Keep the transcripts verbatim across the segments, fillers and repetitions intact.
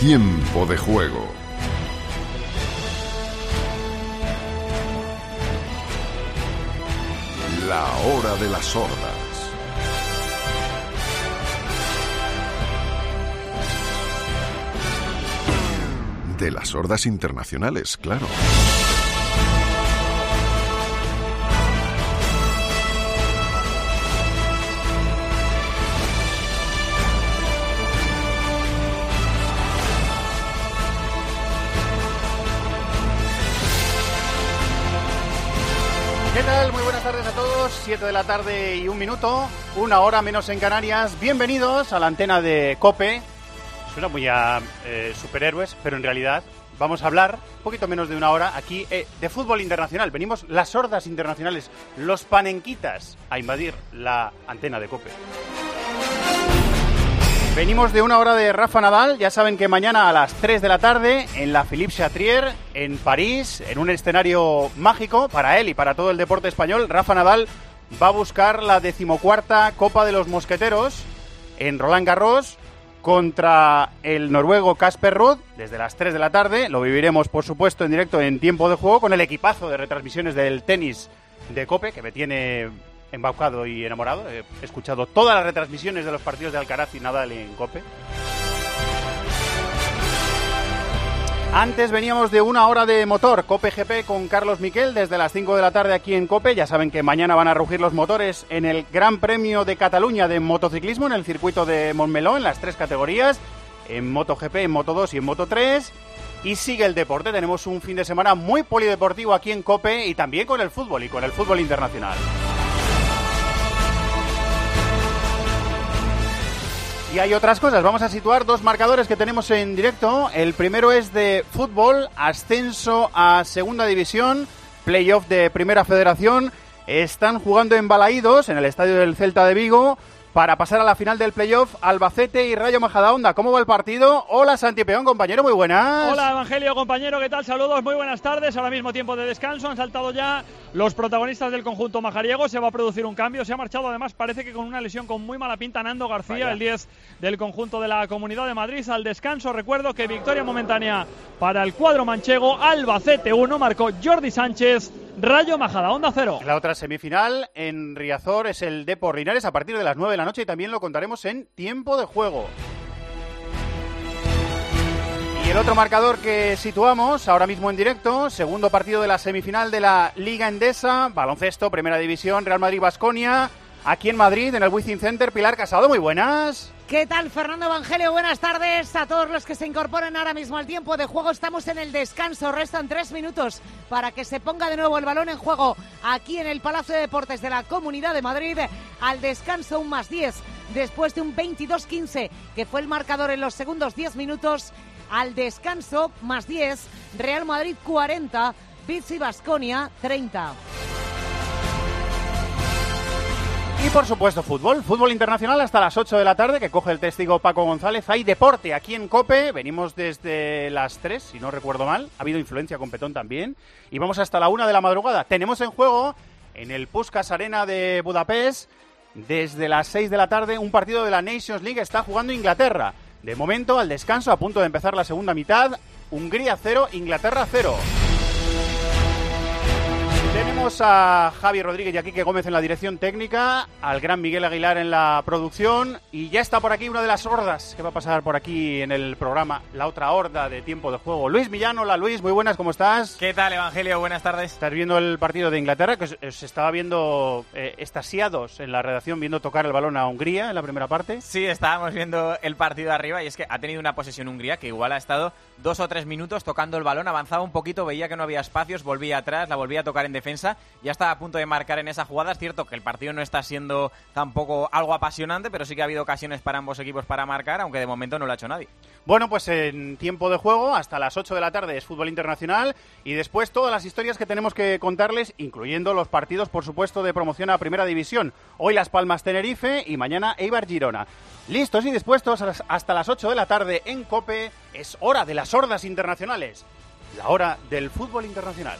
Tiempo de juego. La hora de las sordas. De las sordas internacionales, claro. ¿Qué tal? Muy buenas tardes a todos. siete de la tarde y un minuto, una hora menos en Canarias. Bienvenidos a la antena de COPE. Suena muy a eh, superhéroes, pero en realidad vamos a hablar un poquito menos de una hora aquí eh, de fútbol internacional. Venimos las sordas internacionales, los panenquitas, a invadir la antena de COPE. Venimos de una hora de Rafa Nadal. Ya saben que mañana a las tres de la tarde en la Philippe Chatrier, en París, en un escenario mágico para él y para todo el deporte español, Rafa Nadal va a buscar la decimocuarta Copa de los Mosqueteros en Roland Garros contra el noruego Casper Ruud desde las tres de la tarde. Lo viviremos, por supuesto, en directo en Tiempo de Juego con el equipazo de retransmisiones del tenis de COPE, que me tiene embaucado y enamorado. He escuchado todas las retransmisiones de los partidos de Alcaraz y Nadal en COPE. Antes veníamos de una hora de motor, COPE G P con Carlos Miquel desde las cinco de la tarde aquí en COPE. Ya saben que mañana van a rugir los motores en el Gran Premio de Cataluña de motociclismo en el circuito de Montmeló en las tres categorías, en MotoGP, en Moto dos y en Moto tres. Y sigue el deporte, tenemos un fin de semana muy polideportivo aquí en COPE y también con el fútbol y con el fútbol internacional. Y hay otras cosas, vamos a situar dos marcadores que tenemos en directo. El primero es de fútbol, ascenso a segunda división, playoff de primera federación. Están jugando en Balaídos, en el estadio del Celta de Vigo, para pasar a la final del playoff Albacete y Rayo Majadahonda. ¿Cómo va el partido? Hola Santi Peón, compañero, muy buenas. Hola Evangelio, compañero, ¿qué tal? Saludos, muy buenas tardes. Ahora mismo tiempo de descanso, han saltado ya los protagonistas del conjunto majariego. Se va a producir un cambio, se ha marchado además, parece que con una lesión con muy mala pinta, Nando García, Vaya. el diez del conjunto de la Comunidad de Madrid. Al descanso, recuerdo que victoria momentánea para el cuadro manchego. Albacete uno, marcó Jordi Sánchez. Rayo Majadahonda cero. La otra semifinal en Riazor es el Depor Linares a partir de las nueve de la noche y también lo contaremos en Tiempo de Juego. Y el otro marcador que situamos ahora mismo en directo, segundo partido de la semifinal de la Liga Endesa, baloncesto, primera división, Real Madrid-Baskonia, aquí en Madrid, en el Wizzing Center. Pilar Casado, muy buenas. ¿Qué tal, Fernando Evangelio? Buenas tardes a todos los que se incorporan ahora mismo al Tiempo de Juego. Estamos en el descanso, restan tres minutos para que se ponga de nuevo el balón en juego aquí en el Palacio de Deportes de la Comunidad de Madrid. Al descanso un más diez, después de un veintidós quince, que fue el marcador en los segundos diez minutos. Al descanso, más diez, Real Madrid cuarenta, Vichy Baskonia treinta. Y por supuesto fútbol, fútbol internacional hasta las ocho de la tarde, que coge el testigo Paco González. Hay deporte aquí en COPE, venimos desde las tres, si no recuerdo mal. Ha habido influencia con Petón también. Y vamos hasta la una de la madrugada. Tenemos en juego, en el Puskás Arena de Budapest, desde las seis de la tarde, un partido de la Nations League. Está jugando Inglaterra. De momento, al descanso, a punto de empezar la segunda mitad, Hungría cero, Inglaterra cero. Tenemos a Javi Rodríguez y a Quique Gómez en la dirección técnica, al gran Miguel Aguilar en la producción, y ya está por aquí una de las hordas que va a pasar por aquí en el programa, la otra horda de Tiempo de Juego. Luis Millán, hola Luis, muy buenas, ¿cómo estás? ¿Qué tal, Evangelio? Buenas tardes. Estás viendo el partido de Inglaterra, que os, os estaba viendo eh, extasiados en la redacción, viendo tocar el balón a Hungría en la primera parte. Sí, estábamos viendo el partido de arriba y es que ha tenido una posesión Hungría que igual ha estado dos o tres minutos tocando el balón, avanzaba un poquito, veía que no había espacios, volvía atrás, la volvía a tocar en defensa, ya estaba a punto de marcar en esa jugada. Es cierto que el partido no está siendo tampoco algo apasionante, pero sí que ha habido ocasiones para ambos equipos para marcar, aunque de momento no lo ha hecho nadie. Bueno, pues en Tiempo de Juego, hasta las ocho de la tarde es fútbol internacional y después todas las historias que tenemos que contarles, incluyendo los partidos, por supuesto, de promoción a Primera División. Hoy Las Palmas Tenerife y mañana Eibar Girona. Listos y dispuestos hasta las ocho de la tarde en COPE. Es hora de las hordas internacionales, la hora del fútbol internacional.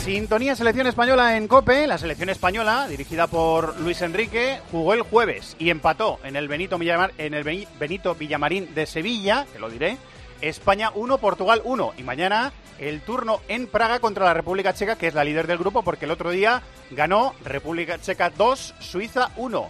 Sintonía selección española en COPE. La selección española, dirigida por Luis Enrique, jugó el jueves y empató en el Benito, Villamar, en el Benito Villamarín de Sevilla, que lo diré, España uno, Portugal uno. Y mañana el turno en Praga contra la República Checa, que es la líder del grupo, porque el otro día ganó República Checa dos, Suiza uno.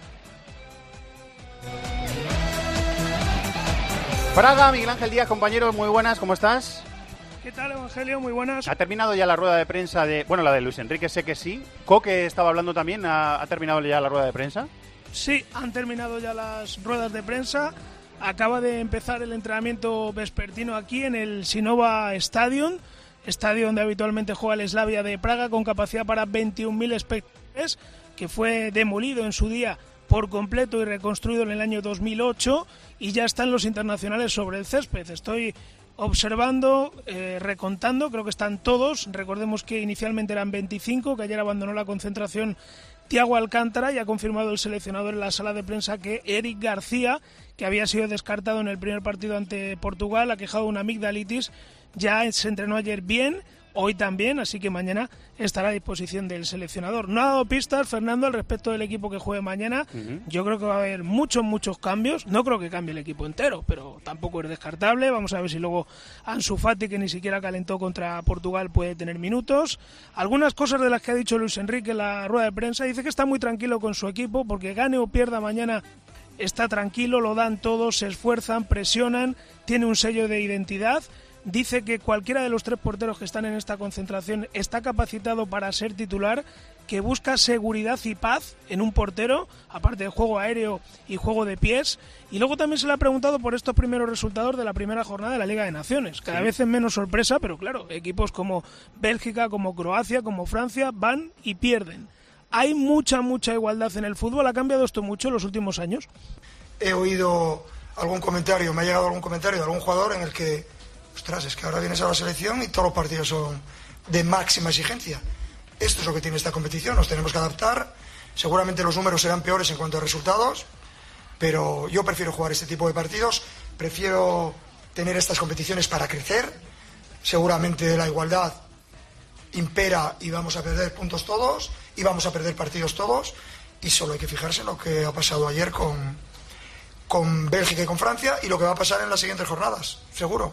Praga, Miguel Ángel Díaz, compañeros, muy buenas, ¿cómo estás? ¿Qué tal, Evangelio? Muy buenas. ¿Ha terminado ya la rueda de prensa de... Bueno, la de Luis Enrique sé que sí. Coque estaba hablando también. ¿Ha, ha terminado ya la rueda de prensa? Sí, han terminado ya las ruedas de prensa. Acaba de empezar el entrenamiento vespertino aquí en el Sinova Stadium, estadio donde habitualmente juega el Slavia de Praga, con capacidad para veintiún mil espectadores, que fue demolido en su día por completo y reconstruido en el año dos mil ocho, y ya están los internacionales sobre el césped. Estoy observando, eh, recontando, creo que están todos. Recordemos que inicialmente eran veinticinco, que ayer abandonó la concentración Thiago Alcántara, y ha confirmado el seleccionador en la sala de prensa que Eric García, que había sido descartado en el primer partido ante Portugal, ha quejado de una amigdalitis, ya se entrenó ayer bien, hoy también, así que mañana estará a disposición del seleccionador. No ha dado pistas, Fernando, al respecto del equipo que juegue mañana. Uh-huh. Yo creo que va a haber muchos, muchos cambios. No creo que cambie el equipo entero, pero tampoco es descartable. Vamos a ver si luego Ansu Fati, que ni siquiera calentó contra Portugal, puede tener minutos. Algunas cosas de las que ha dicho Luis Enrique en la rueda de prensa. Dice que está muy tranquilo con su equipo, porque gane o pierda mañana, está tranquilo, lo dan todos, se esfuerzan, presionan, tiene un sello de identidad. Dice que cualquiera de los tres porteros que están en esta concentración está capacitado para ser titular, que busca seguridad y paz en un portero, aparte de juego aéreo y juego de pies. Y luego también se le ha preguntado por estos primeros resultados de la primera jornada de la Liga de Naciones. Cada sí. vez es menos sorpresa, pero claro, equipos como Bélgica, como Croacia, como Francia van y pierden. Hay mucha, mucha igualdad en el fútbol. ¿Ha cambiado esto mucho en los últimos años? He oído algún comentario, me ha llegado algún comentario de algún jugador en el que ostras, es que ahora vienes a la selección y todos los partidos son de máxima exigencia. Esto es lo que tiene esta competición, nos tenemos que adaptar. Seguramente los números serán peores en cuanto a resultados, pero yo prefiero jugar este tipo de partidos, prefiero tener estas competiciones para crecer. Seguramente la igualdad impera y vamos a perder puntos todos, y vamos a perder partidos todos, y solo hay que fijarse en lo que ha pasado ayer con, con Bélgica y con Francia, y lo que va a pasar en las siguientes jornadas, seguro.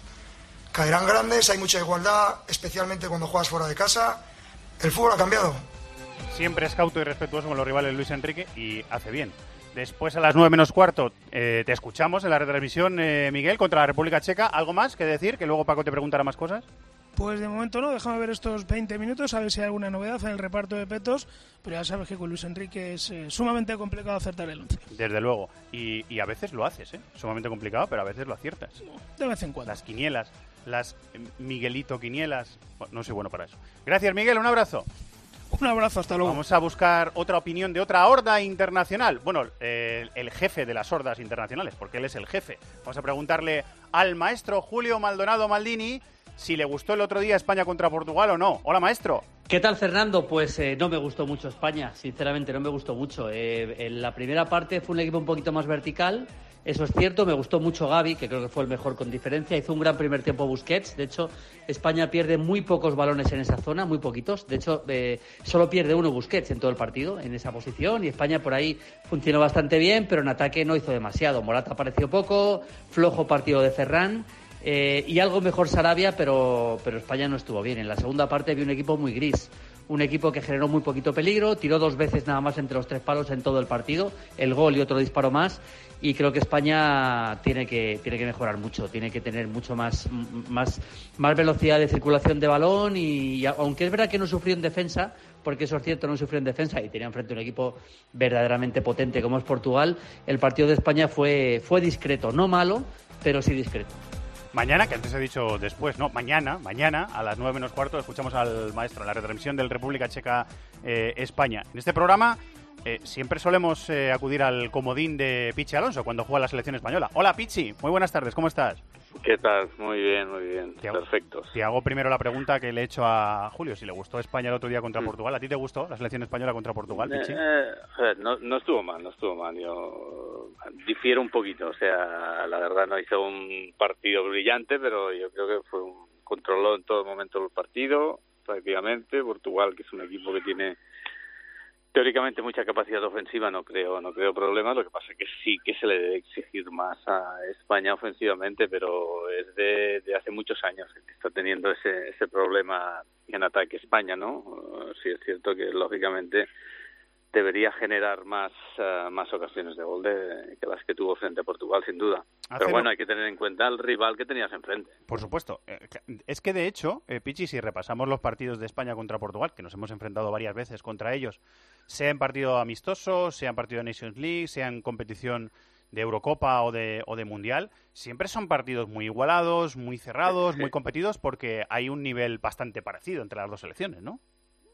Caerán grandes, hay mucha igualdad, especialmente cuando juegas fuera de casa. El fútbol ha cambiado. Siempre es cauto y respetuoso con los rivales Luis Enrique, y hace bien. Después, a las nueve menos cuarto, eh, te escuchamos en la retransmisión, eh, Miguel, contra la República Checa. ¿Algo más que decir? Que luego Paco te preguntará más cosas. Pues de momento no, déjame ver estos veinte minutos, a ver si hay alguna novedad en el reparto de petos, pero ya sabes que con Luis Enrique es eh, sumamente complicado acertar el once. Desde luego, y, y a veces lo haces, ¿eh? Sumamente complicado, pero a veces lo aciertas. De vez en cuando. Las quinielas, las Miguelito quinielas, bueno, no soy bueno para eso. Gracias, Miguel, un abrazo. Un abrazo, hasta luego. Vamos a buscar otra opinión de otra horda internacional. Bueno, eh, el jefe de las hordas internacionales, porque él es el jefe. Vamos a preguntarle al maestro Julio Maldonado Maldini si le gustó el otro día España contra Portugal o no. Hola, maestro. ¿Qué tal, Fernando? Pues eh, no me gustó mucho España, sinceramente no me gustó mucho. Eh, en la primera parte fue un equipo un poquito más vertical, eso es cierto. Me gustó mucho Gavi, que creo que fue el mejor con diferencia. Hizo un gran primer tiempo Busquets. De hecho, España pierde muy pocos balones en esa zona, muy poquitos. De hecho, eh, solo pierde uno Busquets en todo el partido, en esa posición. Y España por ahí funcionó bastante bien, pero en ataque no hizo demasiado. Morata apareció poco, flojo partido de Ferran. Eh, y algo mejor Sarabia, pero, pero España no estuvo bien. En la segunda parte vi un equipo muy gris, un equipo que generó muy poquito peligro, tiró dos veces nada más entre los tres palos en todo el partido, el gol y otro disparo más, y creo que España tiene que, tiene que mejorar mucho, tiene que tener mucho más, más, más velocidad de circulación de balón, y, y aunque es verdad que no sufrió en defensa, porque eso es cierto, no sufrió en defensa y tenía enfrente un equipo verdaderamente potente como es Portugal, el partido de España fue, fue discreto, no malo, pero sí discreto. Mañana, que antes he dicho después, no, mañana, mañana a las nueve menos cuarto escuchamos al maestro en la retransmisión del República Checa eh, España. En este programa eh, siempre solemos eh, acudir al comodín de Pichi Alonso cuando juega la selección española. Hola, Pichi, muy buenas tardes, ¿cómo estás? ¿Qué tal? Muy bien, muy bien, te hago, perfecto. Te hago primero la pregunta que le he hecho a Julio, si le gustó España el otro día contra mm. Portugal. ¿A ti te gustó la selección española contra Portugal, Pichi? Eh, eh, no, no estuvo mal, no estuvo mal. Yo difiero un poquito, o sea, la verdad no hizo un partido brillante, pero yo creo que fue un controló en todo momento el partido, prácticamente. Portugal, que es un equipo que tiene teóricamente mucha capacidad ofensiva, no creo no creo problemas. Lo que pasa es que sí que se le debe exigir más a España ofensivamente, pero es de, de hace muchos años que está teniendo ese ese problema en ataque España, ¿no? Sí es cierto que lógicamente debería generar más uh, más ocasiones de gol de, que las que tuvo frente a Portugal, sin duda. Hacerlo. Pero bueno, hay que tener en cuenta el rival que tenías enfrente. Por supuesto. Es que de hecho, eh, Pichi, si repasamos los partidos de España contra Portugal, que nos hemos enfrentado varias veces contra ellos, sea en partido amistoso, sea en partido de Nations League, sea en competición de Eurocopa o de, o de Mundial, siempre son partidos muy igualados, muy cerrados, muy competidos, porque hay un nivel bastante parecido entre las dos selecciones, ¿no?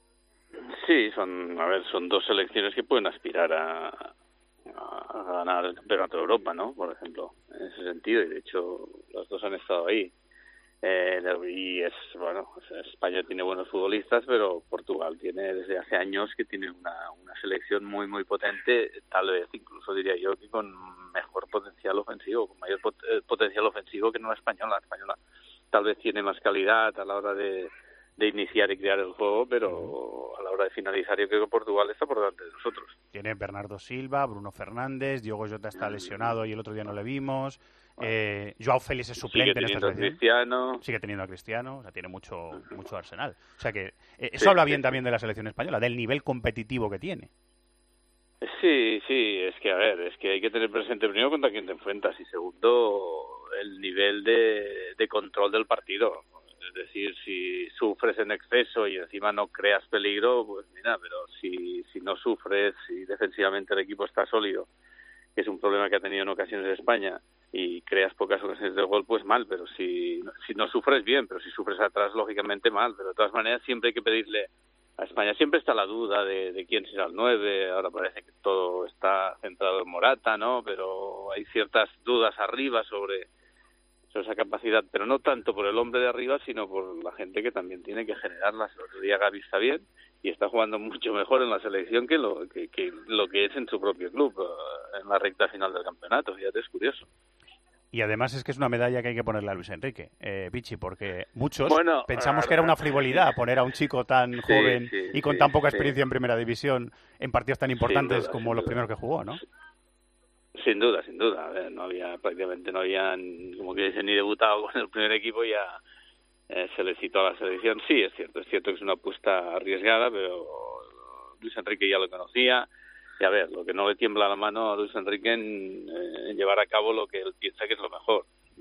Sí, son, a ver, son dos selecciones que pueden aspirar a, a ganar el campeonato de Europa, ¿no? Por ejemplo, en ese sentido, y de hecho los dos han estado ahí. Eh, y es, bueno, España tiene buenos futbolistas, pero Portugal tiene desde hace años que tiene una, una selección muy, muy potente, tal vez incluso diría yo que con mejor potencial ofensivo, con mayor pot potencial ofensivo que no la española. La española tal vez tiene más calidad a la hora de de iniciar y crear el juego, pero a la hora de finalizar yo creo que Portugal está por delante de nosotros. Tiene Bernardo Silva, Bruno Fernández, Diogo Jota está lesionado y el otro día no le vimos, eh, Joao Félix es suplente en esta selección. Cristiano. Sigue teniendo a Cristiano, o sea, tiene mucho mucho arsenal. O sea que eh, eso sí, habla bien sí, también de la selección española, del nivel competitivo que tiene. Sí, sí, es que a ver, es que hay que tener presente primero contra quién te enfrentas y segundo el nivel de, de control del partido. Es decir, si sufres en exceso y encima no creas peligro, pues mira, pero si, si no sufres, si defensivamente el equipo está sólido, que es un problema que ha tenido en ocasiones España, y creas pocas ocasiones de gol, pues mal, pero si, si no sufres bien, pero si sufres atrás, lógicamente mal, pero de todas maneras siempre hay que pedirle a España, siempre está la duda de, de quién será el nueve, ahora parece que todo está centrado en Morata, ¿no? Pero hay ciertas dudas arriba sobre esa capacidad, pero no tanto por el hombre de arriba, sino por la gente que también tiene que generarlas. El otro día Gavi está bien y está jugando mucho mejor en la selección que lo que, que lo que es en su propio club, en la recta final del campeonato. Fíjate, es curioso. Y además es que es una medalla que hay que ponerle a Luis Enrique, eh, Pichi, porque muchos bueno, pensamos ah, que era una frivolidad poner a un chico tan sí, joven sí, y con sí, tan poca sí. experiencia en primera división en partidos tan importantes duda, como los duda. primeros que jugó, ¿no? Sin duda, sin duda. A ver, no había, prácticamente no habían, como que dicen, ni debutado con el primer equipo y ya eh, se le citó a la selección. Sí, es cierto, es cierto que es una apuesta arriesgada, pero Luis Enrique ya lo conocía. Y a ver, lo que no le tiembla la mano a Luis Enrique en, en llevar a cabo lo que él piensa que es lo mejor.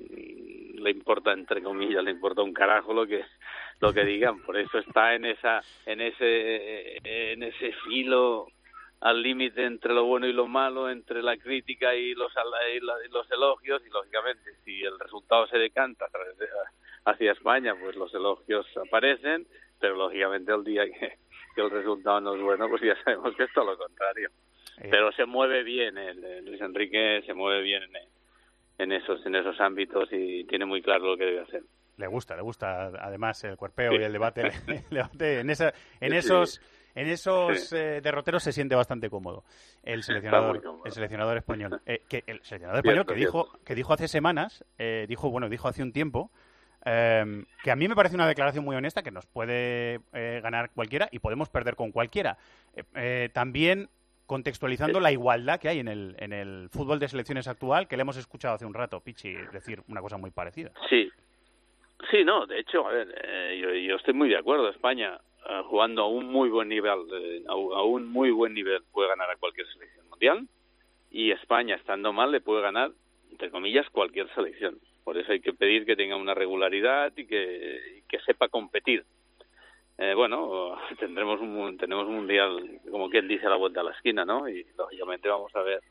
Le importa, entre comillas, le importa un carajo lo que lo que digan. Por eso está en esa en ese en ese filo al límite entre lo bueno y lo malo, entre la crítica y los y los elogios, y lógicamente si el resultado se decanta hacia España, pues los elogios aparecen, pero lógicamente el día que, que el resultado no es bueno, pues ya sabemos que es todo lo contrario. Eh. Pero se mueve bien, el, el Luis Enrique se mueve bien en, en esos en esos ámbitos y tiene muy claro lo que debe hacer. Le gusta, le gusta además el cuerpeo sí. y el debate, el debate en esa, en esos sí. En esos sí. eh, derroteros se siente bastante cómodo el seleccionador, cómodo. el seleccionador español. Eh, que el seleccionador español cierto, que dijo cierto. que dijo hace semanas, eh, dijo bueno, dijo hace un tiempo, eh, que a mí me parece una declaración muy honesta, que nos puede eh, ganar cualquiera y podemos perder con cualquiera. Eh, eh, también contextualizando sí. la igualdad que hay en el en el fútbol de selecciones actual, que le hemos escuchado hace un rato, Pichi, decir una cosa muy parecida. Sí, sí, no, de hecho, a ver, eh, yo, yo estoy muy de acuerdo. España Uh, jugando a un muy buen nivel, eh, a, a un muy buen nivel puede ganar a cualquier selección mundial, y España estando mal le puede ganar, entre comillas, cualquier selección. Por eso hay que pedir que tenga una regularidad y que, y que sepa competir. Eh, bueno, tendremos un tenemos un mundial, como quien dice, a la vuelta a la esquina, ¿no? Y lógicamente vamos a ver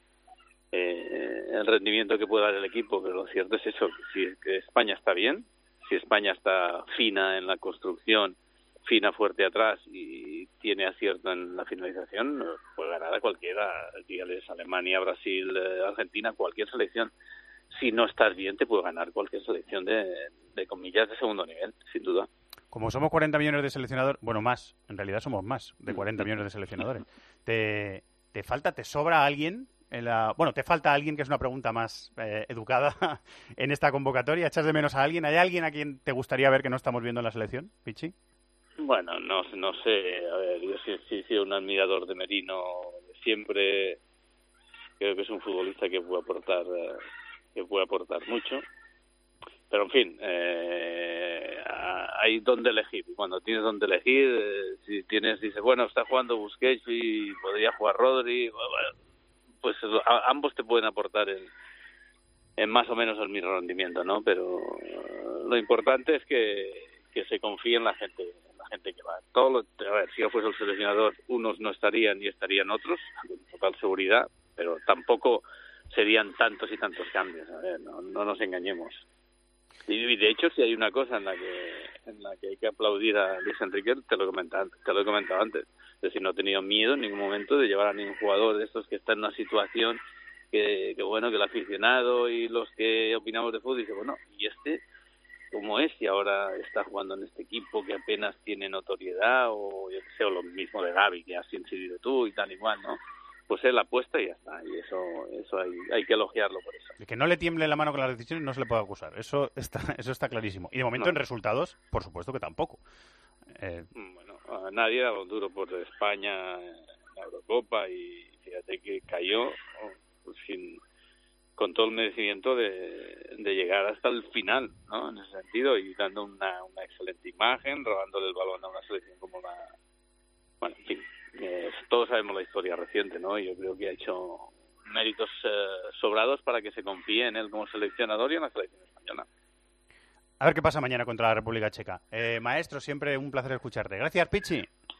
eh, el rendimiento que puede dar el equipo, pero lo cierto es eso, que si que España está bien, si España está fina en la construcción, fina fuerte atrás y tiene acierto en la finalización, puede ganar a cualquiera, dígales Alemania, Brasil, eh, Argentina, cualquier selección. Si no estás bien, te puede ganar cualquier selección de, de comillas de segundo nivel, sin duda. Como somos cuarenta millones de seleccionadores, bueno, más, en realidad somos más de cuarenta millones de seleccionadores, ¿te, te falta, te sobra alguien? En la, bueno, te falta alguien, que es una pregunta más eh, educada en esta convocatoria. ¿Echas de menos a alguien? ¿Hay alguien a quien te gustaría ver que no estamos viendo en la selección, Pichi? Bueno, no, no sé, a ver, yo sí, sí he sido un admirador de Merino siempre. Creo que es un futbolista que puede aportar, que puede aportar mucho. Pero, en fin, eh, hay donde elegir. Cuando tienes donde elegir, eh, si tienes, dices, bueno, está jugando Busquets y podría jugar Rodri, bueno, pues a, ambos te pueden aportar en, en más o menos el mismo rendimiento, ¿no? Pero uh, lo importante es que, que se confíe en la gente, en la gente que va. Todo lo, a ver, si yo fuese el seleccionador, unos no estarían y estarían otros, con total seguridad, pero tampoco serían tantos y tantos cambios. A ver, no, no nos engañemos. Y de hecho, si hay una cosa en la que en la que hay que aplaudir a Luis Enrique, te lo he comentado, te lo he comentado antes. Es decir, no he tenido miedo en ningún momento de llevar a ningún jugador de estos que está en una situación que, que bueno, que el aficionado y los que opinamos de fútbol dicen, bueno, ¿y este cómo es? Y ahora está jugando en este equipo que apenas tiene notoriedad, o yo qué sé, o lo mismo de Gavi, que has incidido tú y tal igual, ¿no? Pues él apuesta y ya está, y eso eso hay, hay que elogiarlo por eso. De que no le tiemble la mano con las decisiones no se le puede acusar, eso está eso está clarísimo. Y de momento no. En resultados, por supuesto que tampoco. Eh... Bueno, a nadie ha dado duro por España en la Eurocopa y fíjate que cayó pues, sin, con todo el merecimiento de, de llegar hasta el final, ¿no? En ese sentido, y dando una, una excelente imagen, robándole el balón a una selección como la... Bueno, en fin. Eh, todos sabemos la historia reciente, ¿no? Yo creo que ha hecho méritos eh, sobrados para que se confíe en él como seleccionador y en la selección española. A ver qué pasa mañana contra la República Checa. Eh, maestro, siempre un placer escucharte. Gracias, Pichi.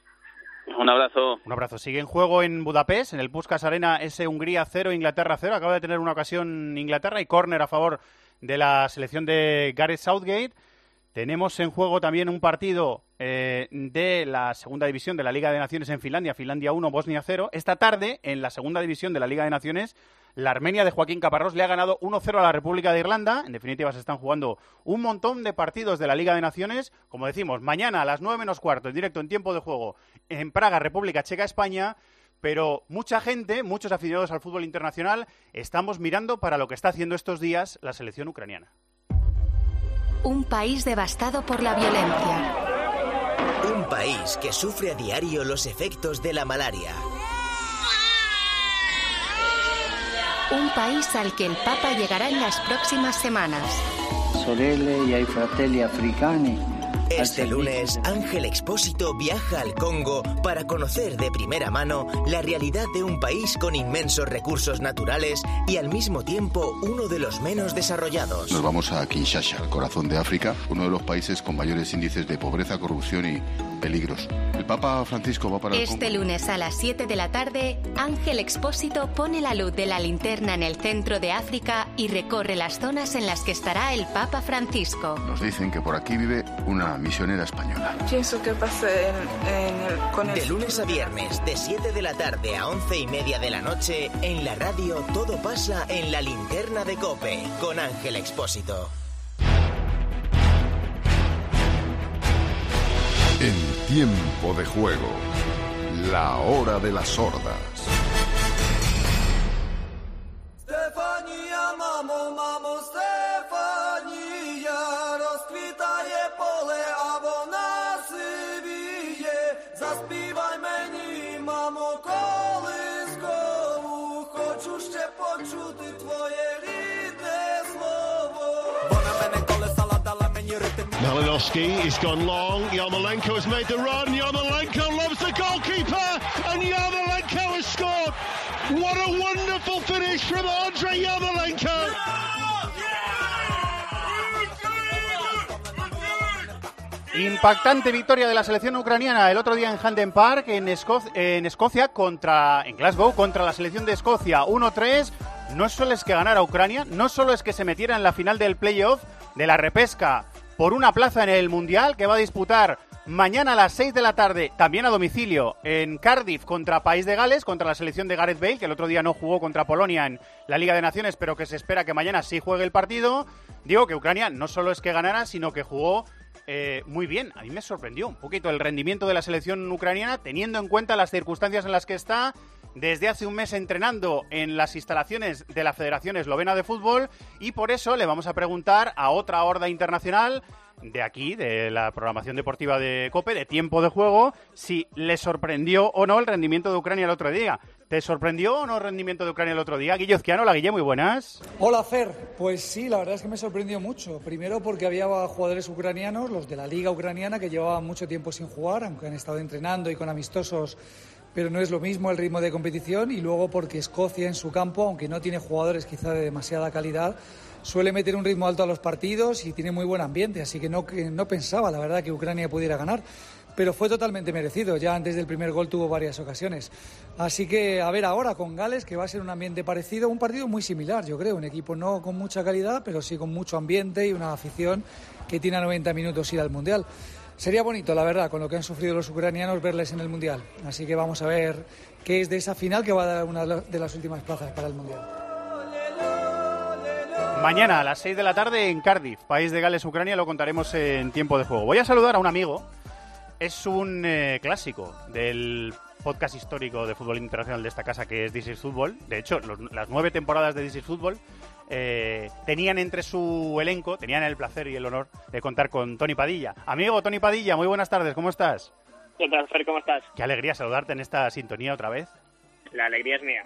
Un abrazo. Un abrazo. Sigue en juego en Budapest, en el Puskás Arena, ese Hungría cero, Inglaterra cero. Acaba de tener una ocasión Inglaterra y córner a favor de la selección de Gareth Southgate. Tenemos en juego también un partido eh, de la segunda división de la Liga de Naciones en Finlandia, Finlandia uno, Bosnia cero. Esta tarde, en la segunda división de la Liga de Naciones, la Armenia de Joaquín Caparrós le ha ganado uno cero a la República de Irlanda. En definitiva, se están jugando un montón de partidos de la Liga de Naciones. Como decimos, mañana a las nueve menos cuarto, en directo en tiempo de juego, en Praga, República Checa, España. Pero mucha gente, muchos aficionados al fútbol internacional, estamos mirando para lo que está haciendo estos días la selección ucraniana. Un país devastado por la violencia. Un país que sufre a diario los efectos de la malaria. Un país al que el Papa llegará en las próximas semanas. Sorelle y ai fratelli africani. Este lunes, Ángel Expósito viaja al Congo para conocer de primera mano la realidad de un país con inmensos recursos naturales y al mismo tiempo uno de los menos desarrollados. Nos vamos a Kinshasa, el corazón de África, uno de los países con mayores índices de pobreza, corrupción y peligros. El Papa Francisco va para el Este Congo. lunes a las siete de la tarde, Ángel Expósito pone la luz de la linterna en el centro de África y recorre las zonas en las que estará el Papa Francisco. Nos dicen que por aquí vive una misionera española. Pienso que pasé en, en el, con el... De lunes a viernes, de siete de la tarde a once y media de la noche, en la radio todo pasa en la linterna de COPE, con Ángel Expósito. En tiempo de juego, la hora de las sordas. Стефанія, мамо, мамо, Стефанія, розквітає поле, а вона сивіє. Заспівай мені, мамо, колискову, хочу ще почути твоє рідне слово. Вона мене колесала, дала мені ритм. Malinowski has gone long. Yarmolenko has made the run. Yarmolenko loves the goalkeeper, and Yarmolenko has scored. What a wonderful finish from Andrei Yarmolenko. Impactante victoria de la selección ucraniana el otro día en Hampden Park, en, Esco- en Escocia, contra en Glasgow, contra la selección de Escocia, uno tres. No solo es que ganara Ucrania, no solo es que se metiera en la final del playoff de la repesca por una plaza en el Mundial que va a disputar mañana a las seis de la tarde, también a domicilio, en Cardiff contra País de Gales, contra la selección de Gareth Bale, que el otro día no jugó contra Polonia en la Liga de Naciones, pero que se espera que mañana sí juegue el partido. Digo que Ucrania no solo es que ganara, sino que jugó eh, muy bien. A mí me sorprendió un poquito el rendimiento de la selección ucraniana, teniendo en cuenta las circunstancias en las que está, desde hace un mes entrenando en las instalaciones de la Federación Eslovena de Fútbol, y por eso le vamos a preguntar a otra horda internacional de aquí, de la programación deportiva de COPE, de Tiempo de Juego, si le sorprendió o no el rendimiento de Ucrania el otro día. ¿Te sorprendió o no el rendimiento de Ucrania el otro día? Guillo Ezquiano, hola Guille, muy buenas. Hola Fer, pues sí, la verdad es que me sorprendió mucho. Primero porque había jugadores ucranianos, los de la liga ucraniana, que llevaban mucho tiempo sin jugar, aunque han estado entrenando y con amistosos, pero no es lo mismo el ritmo de competición. Y luego porque Escocia en su campo, aunque no tiene jugadores quizá de demasiada calidad, suele meter un ritmo alto a los partidos y tiene muy buen ambiente, así que no, que no pensaba, la verdad, que Ucrania pudiera ganar. Pero fue totalmente merecido, ya antes del primer gol tuvo varias ocasiones. Así que a ver ahora con Gales, que va a ser un ambiente parecido, un partido muy similar, yo creo, un equipo no con mucha calidad, pero sí con mucho ambiente y una afición que tiene a noventa minutos ir al Mundial. Sería bonito, la verdad, con lo que han sufrido los ucranianos, verles en el Mundial. Así que vamos a ver qué es de esa final que va a dar una de las últimas plazas para el Mundial. Mañana a las seis de la tarde en Cardiff, país de Gales, Ucrania, lo contaremos en Tiempo de Juego. Voy a saludar a un amigo. Es un eh, clásico del podcast histórico de fútbol internacional de esta casa, que es This is Football. De hecho, los, las nueve temporadas de This is Football eh, tenían entre su elenco, tenían el placer y el honor de contar con Tony Padilla. Amigo Tony Padilla, muy buenas tardes, ¿cómo estás? ¿Qué tal, Fer? ¿Cómo estás? Qué alegría saludarte en esta sintonía otra vez. La alegría es mía.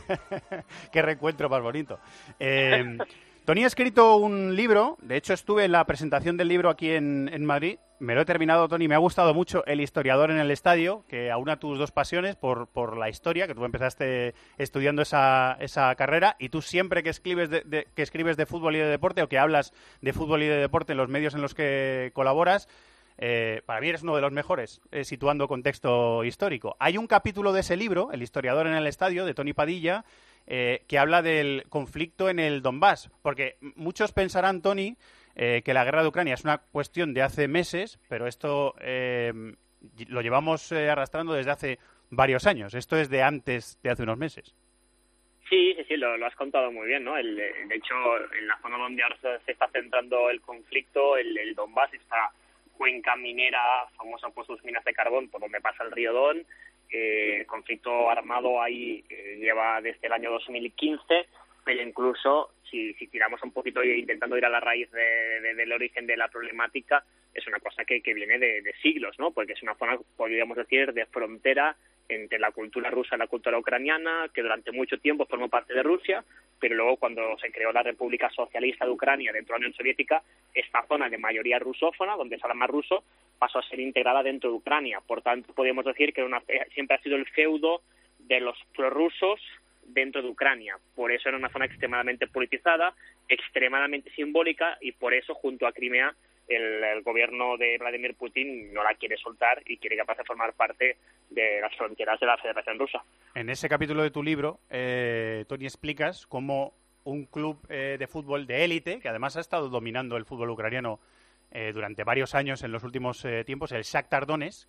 Qué reencuentro más bonito. Eh, Tony ha escrito un libro, de hecho estuve en la presentación del libro aquí en, en Madrid, me lo he terminado, Tony, me ha gustado mucho El historiador en el estadio, que aúna tus dos pasiones por, por la historia, que tú empezaste estudiando esa, esa carrera, y tú siempre que escribes de, de, que escribes de fútbol y de deporte, o que hablas de fútbol y de deporte en los medios en los que colaboras, eh, para mí eres uno de los mejores, eh, situando contexto histórico. Hay un capítulo de ese libro, El historiador en el estadio, de Tony Padilla, Eh, que habla del conflicto en el Donbass, porque muchos pensarán, Tony, eh, que la guerra de Ucrania es una cuestión de hace meses, pero esto eh, lo llevamos eh, arrastrando desde hace varios años. Esto es de antes de hace unos meses. Sí, sí, sí, lo, lo has contado muy bien, ¿no? El, de hecho, en la zona donde ahora se está centrando el conflicto, el, el Donbass, esta cuenca minera famosa por sus minas de carbón, por donde pasa el río Don. Eh, el conflicto armado ahí eh, lleva desde el año dos mil quince, pero incluso si, si tiramos un poquito intentando ir a la raíz de, de, del origen de la problemática, es una cosa que, que viene de, de siglos, ¿no? Porque es una zona, podríamos decir, de frontera entre la cultura rusa y la cultura ucraniana, que durante mucho tiempo formó parte de Rusia, pero luego cuando se creó la República Socialista de Ucrania dentro de la Unión Soviética, esta zona de mayoría rusófona, donde se habla más ruso, pasó a ser integrada dentro de Ucrania. Por tanto, podríamos decir que una, siempre ha sido el feudo de los prorrusos dentro de Ucrania. Por eso era una zona extremadamente politizada, extremadamente simbólica, y por eso, junto a Crimea, el, el gobierno de Vladimir Putin no la quiere soltar y quiere que pase a formar parte de las fronteras de la Federación Rusa. En ese capítulo de tu libro, eh, Tony, explicas cómo un club eh, de fútbol de élite, que además ha estado dominando el fútbol ucraniano eh, durante varios años en los últimos eh, tiempos, el Shakhtar Donetsk,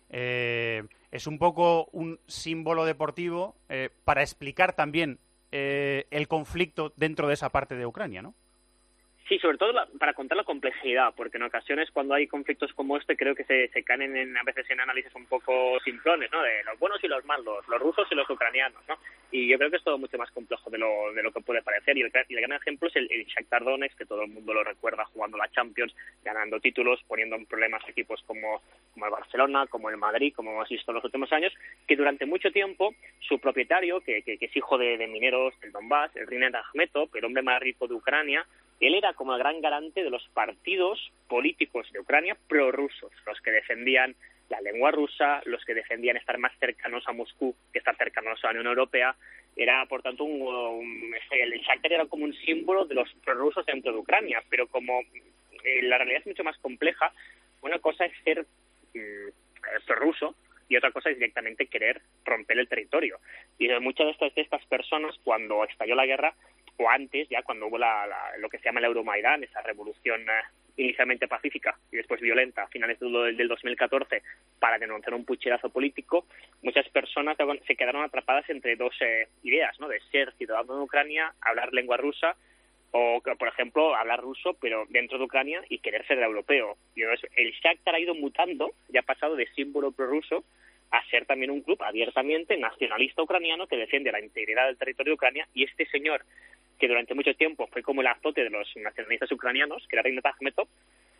eh, es un poco un símbolo deportivo eh, para explicar también eh, el conflicto dentro de esa parte de Ucrania, ¿no? Sí, sobre todo la, para contar la complejidad, porque en ocasiones cuando hay conflictos como este creo que se, se caen en, a veces en análisis un poco simplones, ¿no? De los buenos y los malos, los rusos y los ucranianos, ¿no? Y yo creo que es todo mucho más complejo de lo, de lo que puede parecer. Y el, y el gran ejemplo es el, el Shakhtar Donetsk, que todo el mundo lo recuerda jugando la Champions, ganando títulos, poniendo en problemas equipos como, como el Barcelona, como el Madrid, como hemos visto en los últimos años, que durante mucho tiempo su propietario, que, que, que es hijo de, de mineros del Donbass, el Rinat Akhmetov, el hombre más rico de Ucrania, él era como el gran garante de los partidos políticos de Ucrania prorrusos, los que defendían la lengua rusa, los que defendían estar más cercanos a Moscú que estar cercanos a la Unión Europea. Era, por tanto, un, un, el Shakhtar era como un símbolo de los prorrusos dentro de Ucrania, pero como eh, la realidad es mucho más compleja, una cosa es ser eh, prorruso y otra cosa es directamente querer romper el territorio. Y muchas de estas, de estas personas, cuando estalló la guerra, o antes, ya cuando hubo la, la, lo que se llama el Euromaidán, esa revolución eh, inicialmente pacífica y después violenta a finales del, del dos mil catorce para denunciar un pucherazo político, muchas personas se quedaron atrapadas entre dos eh, ideas, ¿no? De ser ciudadano de Ucrania, hablar lengua rusa, o, por ejemplo, hablar ruso, pero dentro de Ucrania y querer ser europeo. Y entonces, el Shakhtar ha ido mutando, ya ha pasado de símbolo prorruso a ser también un club abiertamente nacionalista ucraniano que defiende la integridad del territorio de Ucrania, y este señor, que durante mucho tiempo fue como el azote de los nacionalistas ucranianos, que era Rinat Akhmetov,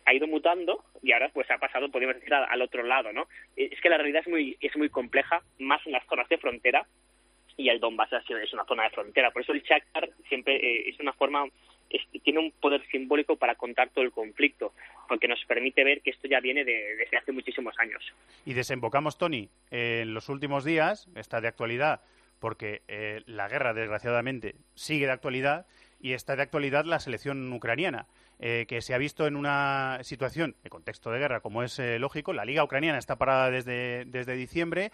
ha ido mutando y ahora pues ha pasado, podríamos decir, al, al otro lado, ¿no? Es que la realidad es muy es muy compleja, más en las zonas de frontera, y el Donbass es una zona de frontera. Por eso el Shakhtar siempre eh, es una forma, es, tiene un poder simbólico para contar todo el conflicto, porque nos permite ver que esto ya viene de, desde hace muchísimos años. Y desembocamos, Tony, eh, en los últimos días, está de actualidad, porque eh, la guerra, desgraciadamente, sigue de actualidad, y está de actualidad la selección ucraniana, eh, que se ha visto en una situación de contexto de guerra, como es eh, lógico. La liga ucraniana está parada desde, desde diciembre,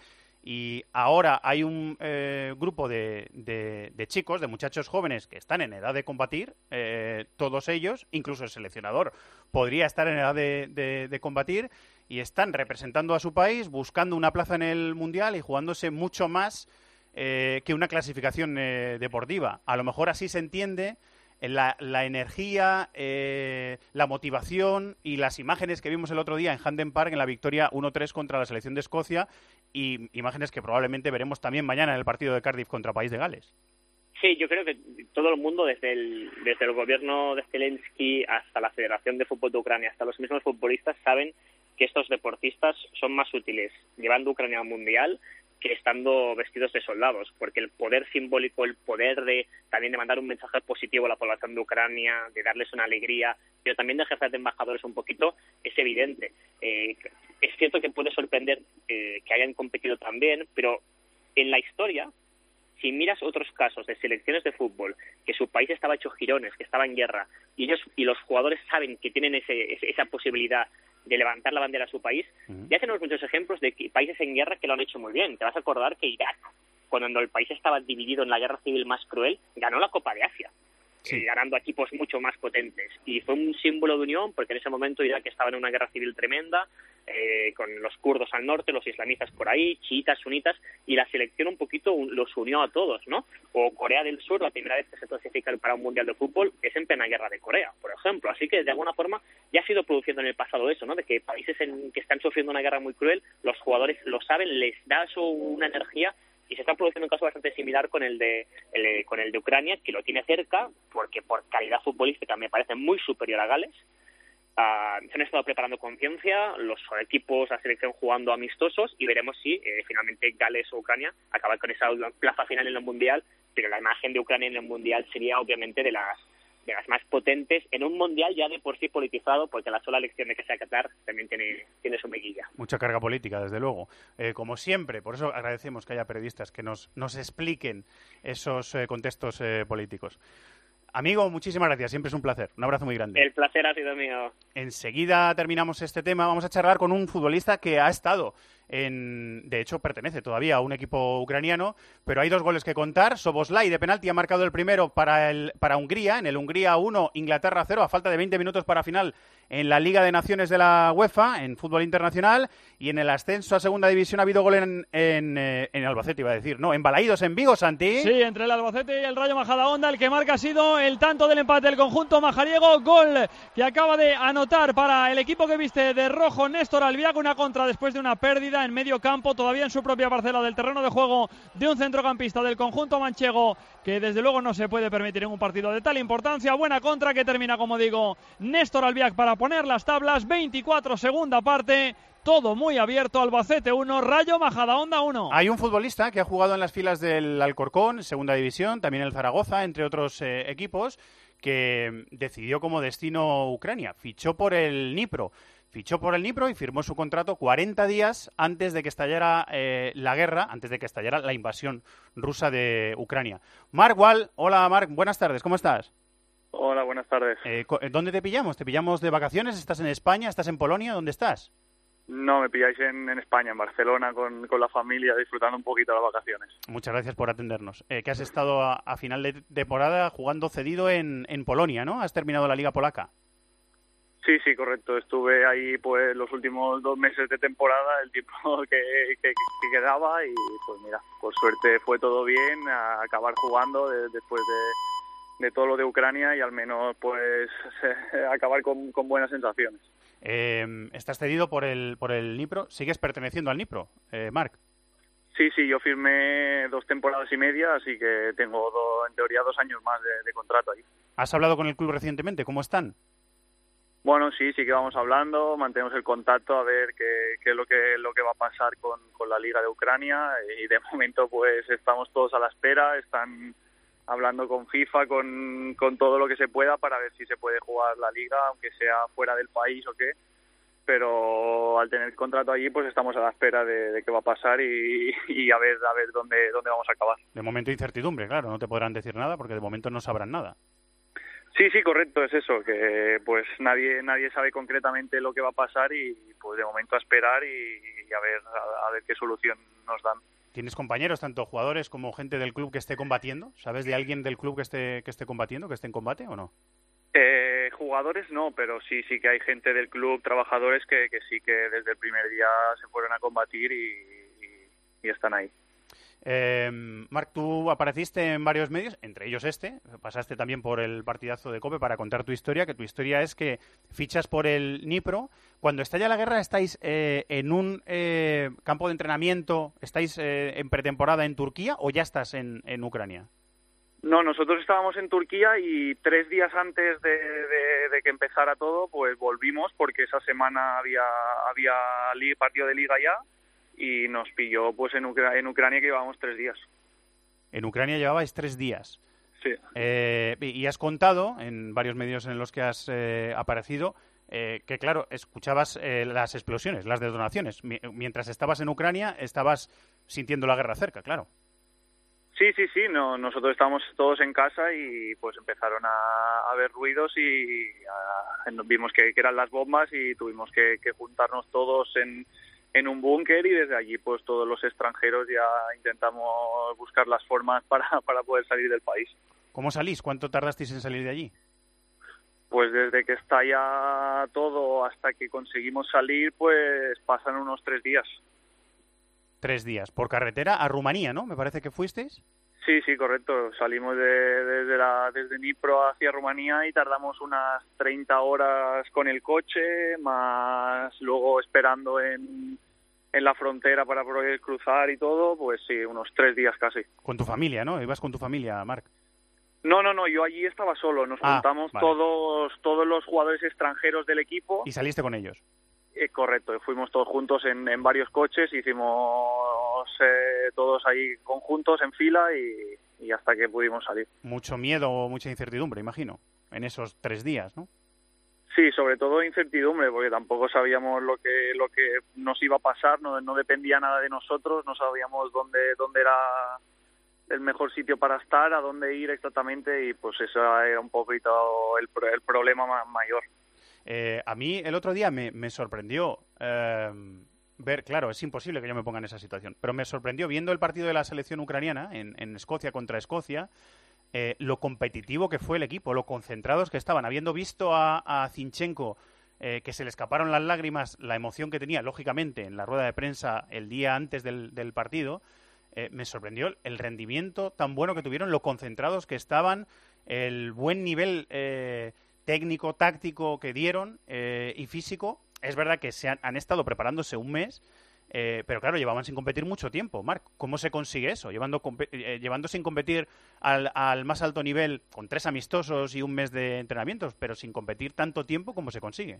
y ahora hay un eh, grupo de, de, de chicos, de muchachos jóvenes que están en edad de combatir, eh, todos ellos, incluso el seleccionador podría estar en edad de, de, de combatir, y están representando a su país, buscando una plaza en el Mundial y jugándose mucho más eh, que una clasificación eh, deportiva. A lo mejor así se entiende La, la energía, eh, la motivación y las imágenes que vimos el otro día en Hampden Park en la victoria uno tres contra la selección de Escocia, y imágenes que probablemente veremos también mañana en el partido de Cardiff contra País de Gales. Sí, yo creo que todo el mundo, desde el, desde el gobierno de Zelensky hasta la Federación de Fútbol de Ucrania, hasta los mismos futbolistas, saben que estos deportistas son más útiles llevando Ucrania al Mundial que estando vestidos de soldados, porque el poder simbólico, el poder de también de mandar un mensaje positivo a la población de Ucrania, de darles una alegría, pero también de ejercer de embajadores un poquito, es evidente. Eh, es cierto que puede sorprender eh, que hayan competido también, pero en la historia, si miras otros casos de selecciones de fútbol, que su país estaba hecho jirones, que estaba en guerra, y ellos y los jugadores saben que tienen ese, ese, esa posibilidad de levantar la bandera a su país, uh-huh. Ya tenemos muchos ejemplos de que países en guerra que lo han hecho muy bien. Te vas a acordar que Irak, cuando el país estaba dividido en la guerra civil más cruel, ganó la Copa de Asia, sí. eh, ganando a equipos mucho más potentes. Y fue un símbolo de unión, porque en ese momento Irak estaba en una guerra civil tremenda, eh, con los kurdos al norte, los islamistas por ahí, chiitas, sunitas, y la selección un poquito los unió a todos, ¿no? O Corea del Sur, la primera vez que se clasifica para un mundial de fútbol, es en plena guerra de Corea, por ejemplo. Así que, de alguna forma, ya ha sido produciendo en el pasado eso, ¿no? De que países en, que están sufriendo una guerra muy cruel, los jugadores lo saben, les da eso una energía, y se está produciendo un caso bastante similar con el de el, con el de Ucrania, que lo tiene cerca, porque por calidad futbolística me parece muy superior a Gales. Uh, se han estado preparando con ciencia, los equipos, la selección jugando amistosos, y veremos si eh, finalmente Gales o Ucrania acaban con esa plaza final en el Mundial, pero la imagen de Ucrania en el Mundial sería obviamente de las de las más potentes en un Mundial ya de por sí politizado, porque la sola elección de que sea Qatar también tiene, tiene su meguilla. Mucha carga política, desde luego. Eh, como siempre, por eso agradecemos que haya periodistas que nos, nos expliquen esos eh, contextos eh, políticos. Amigo, muchísimas gracias, siempre es un placer. Un abrazo muy grande. El placer ha sido mío. Enseguida terminamos este tema, vamos a charlar con un futbolista que ha estado en... De hecho, pertenece todavía a un equipo ucraniano, pero hay dos goles que contar. Soboslai de penalti ha marcado el primero para, el, para Hungría, en el Hungría uno, Inglaterra cero, a falta de veinte minutos para final en la Liga de Naciones de la UEFA, en fútbol internacional, y en el ascenso a segunda división ha habido gol en, en, en Albacete, iba a decir, no, en Balaídos, en Vigo, Santi. Sí, entre el Albacete y el Rayo Majadahonda, el que marca ha sido el tanto del empate del conjunto majariego, gol que acaba de anotar para el equipo que viste de rojo Néstor Albiac, una contra después de una pérdida en medio campo, todavía en su propia parcela del terreno de juego de un centrocampista del conjunto manchego, que desde luego no se puede permitir en un partido de tal importancia. Buena contra que termina, como digo, Néstor Albiac para poner las tablas. Veinticuatro, segunda parte, todo muy abierto. Albacete uno, Rayo Majadahonda uno. Hay un futbolista que ha jugado en las filas del Alcorcón, segunda división, también el Zaragoza, entre otros eh, equipos, que decidió como destino Ucrania. Fichó por el Dnipro. Fichó por el Dnipro y firmó su contrato cuarenta días antes de que estallara eh, la guerra, antes de que estallara la invasión rusa de Ucrania. Marc Wall, hola Marc, buenas tardes, ¿cómo estás? Hola, buenas tardes. Eh, ¿Dónde te pillamos? ¿Te pillamos de vacaciones? ¿Estás en España? ¿Estás en Polonia? ¿Dónde estás? No, me pilláis en, en España, en Barcelona, con, con la familia, disfrutando un poquito las vacaciones. Muchas gracias por atendernos. Eh, que has estado a, a final de temporada jugando cedido en, en Polonia, ¿no? Has terminado la Liga Polaca. Sí, sí, correcto. Estuve ahí pues los últimos dos meses de temporada, el tiempo que, que, que quedaba, y pues mira, por suerte fue todo bien, a acabar jugando de, después de, de todo lo de Ucrania, y al menos pues acabar con, con buenas sensaciones. Eh, estás cedido por el por el Dnipro. ¿Sigues perteneciendo al Dnipro, eh, Marc? Sí, sí, yo firmé dos temporadas y media, así que tengo do, en teoría dos años más de, de contrato ahí. ¿Has hablado con el club recientemente? ¿Cómo están? Bueno, sí, sí que vamos hablando, mantenemos el contacto a ver qué, qué es lo que lo que va a pasar con, con la Liga de Ucrania, y de momento pues estamos todos a la espera, están hablando con FIFA, con, con todo lo que se pueda para ver si se puede jugar la Liga, aunque sea fuera del país o qué, pero al tener contrato allí pues estamos a la espera de, de qué va a pasar y, y a ver a ver dónde, dónde vamos a acabar. De momento incertidumbre, claro, no te podrán decir nada porque de momento no sabrán nada. Sí, sí, correcto, es eso, que pues nadie nadie sabe concretamente lo que va a pasar y pues de momento a esperar y, y a ver a, a ver qué solución nos dan. ¿Tienes compañeros, tanto jugadores como gente del club que esté combatiendo? ¿Sabes de alguien del club que esté que esté combatiendo, que esté en combate o no? Eh, jugadores no, pero sí, sí que hay gente del club, trabajadores que, que sí que desde el primer día se fueron a combatir y, y, y están ahí. Eh, Marc, tú apareciste en varios medios, entre ellos este, pasaste también por el partidazo de COPE para contar tu historia, que tu historia es que fichas por el Dnipro. Cuando estalla la guerra, ¿estáis eh, en un eh, campo de entrenamiento, estáis eh, en pretemporada en Turquía o ya estás en, en Ucrania? No, nosotros estábamos en Turquía y tres días antes de, de, de que empezara todo, pues volvimos porque esa semana había, había partido de Liga ya. Y nos pilló pues en, Ucra- en Ucrania, que llevábamos tres días. En Ucrania llevabais tres días. Sí. Eh, y has contado en varios medios en los que has eh, aparecido eh, que, claro, escuchabas eh, las explosiones, las detonaciones. M- mientras estabas en Ucrania, estabas sintiendo la guerra cerca, claro. Sí, sí, sí. No, nosotros estábamos todos en casa y pues empezaron a, a haber ruidos y a, vimos que, que eran las bombas y tuvimos que, que juntarnos todos en... en un búnker y desde allí pues todos los extranjeros ya intentamos buscar las formas para, para poder salir del país. ¿Cómo salís? ¿Cuánto tardasteis en salir de allí? Pues desde que está ya todo hasta que conseguimos salir pues pasan unos tres días. Tres días. Por carretera a Rumanía, ¿no? Me parece que fuisteis. Sí, sí, correcto. Salimos de, desde, la, desde Dnipro hacia Rumanía y tardamos unas treinta horas con el coche, más luego esperando en, en la frontera para poder cruzar y todo, pues sí, unos tres días casi. Con tu familia, ¿no? Ibas con tu familia, Marc. No, no, no, yo allí estaba solo. Nos ah, juntamos vale. todos todos los jugadores extranjeros del equipo. ¿Y saliste con ellos? Eh, correcto, fuimos todos juntos en, en varios coches, hicimos eh, todos ahí conjuntos en fila y, y hasta que pudimos salir. Mucho miedo o mucha incertidumbre, imagino, en esos tres días, ¿no? Sí, sobre todo incertidumbre, porque tampoco sabíamos lo que lo que nos iba a pasar, no, no dependía nada de nosotros, no sabíamos dónde dónde era el mejor sitio para estar, a dónde ir exactamente, y pues eso era un poquito el, el problema ma- mayor. Eh, a mí el otro día me, me sorprendió eh, ver, claro, es imposible que yo me ponga en esa situación, pero me sorprendió viendo el partido de la selección ucraniana en, en Escocia contra Escocia, eh, lo competitivo que fue el equipo, lo concentrados que estaban, habiendo visto a, a Zinchenko eh, que se le escaparon las lágrimas, la emoción que tenía, lógicamente, en la rueda de prensa el día antes del, del partido, eh, me sorprendió el rendimiento tan bueno que tuvieron, lo concentrados que estaban, el buen nivel eh, técnico, táctico que dieron eh, y físico. Es verdad que se han, han estado preparándose un mes, eh, pero claro, llevaban sin competir mucho tiempo. Marc, ¿cómo se consigue eso? Llevando, eh, llevando sin competir al, al más alto nivel, con tres amistosos y un mes de entrenamientos, pero sin competir tanto tiempo, ¿cómo se consigue?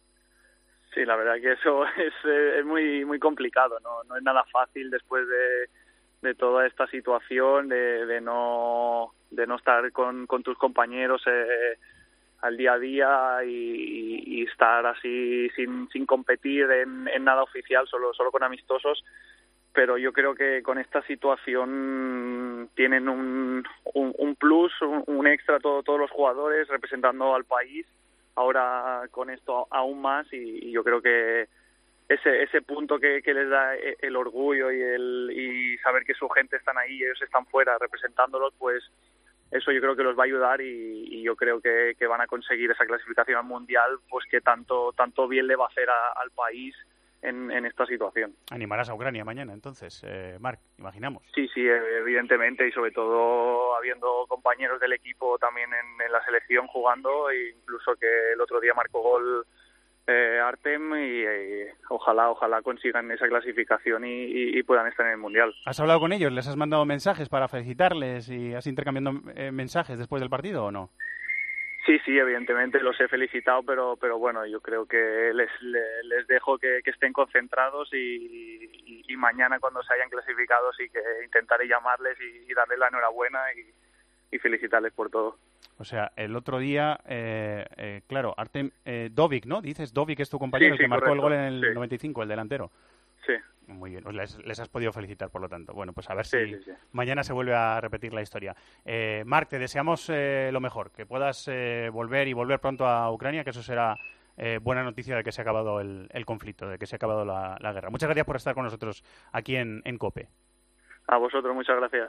Sí, la verdad que eso es, es muy muy complicado, no, no es nada fácil después de, de toda esta situación, de, de no de no estar con, con tus compañeros eh, al día a día y, y estar así sin, sin competir en, en nada oficial, solo solo con amistosos. Pero yo creo que con esta situación tienen un, un, un plus, un, un extra todo, todos los jugadores representando al país. Ahora con esto aún más y, y yo creo que ese ese punto que, que les da el orgullo y el y saber que su gente están ahí, ellos están fuera representándolos, pues eso yo creo que los va a ayudar y, y yo creo que, que van a conseguir esa clasificación al mundial, pues que tanto tanto bien le va a hacer a, al país en, en esta situación. Animarás a Ucrania mañana, entonces, eh, Marc, imaginamos. Sí, sí, evidentemente, y sobre todo habiendo compañeros del equipo también en, en la selección jugando, e incluso que el otro día marcó gol eh, Artem, y, y ojalá ojalá consigan esa clasificación y, y, y puedan estar en el Mundial. ¿Has hablado con ellos? ¿Les has mandado mensajes para felicitarles y has intercambiado eh, mensajes después del partido o no? Sí, sí, evidentemente los he felicitado, pero pero bueno, yo creo que les les, les dejo que, que estén concentrados y, y, y mañana cuando se hayan clasificado sí que intentaré llamarles y, y darles la enhorabuena y, y felicitarles por todo. O sea, el otro día, eh, eh, claro, Artem eh, Dovik, ¿no? Dices, Dovik es tu compañero, Sí, sí, el que marcó correcto, el gol en el sí. noventa y cinco, el delantero. Sí. Muy bien, les, les has podido felicitar, por lo tanto. Bueno, pues a ver Sí, si sí, sí. mañana se vuelve a repetir la historia. Eh, Marc, te deseamos eh, lo mejor, que puedas eh, volver y volver pronto a Ucrania, que eso será eh, buena noticia de que se ha acabado el, el conflicto, de que se ha acabado la, la guerra. Muchas gracias por estar con nosotros aquí en, en COPE. A vosotros, muchas gracias.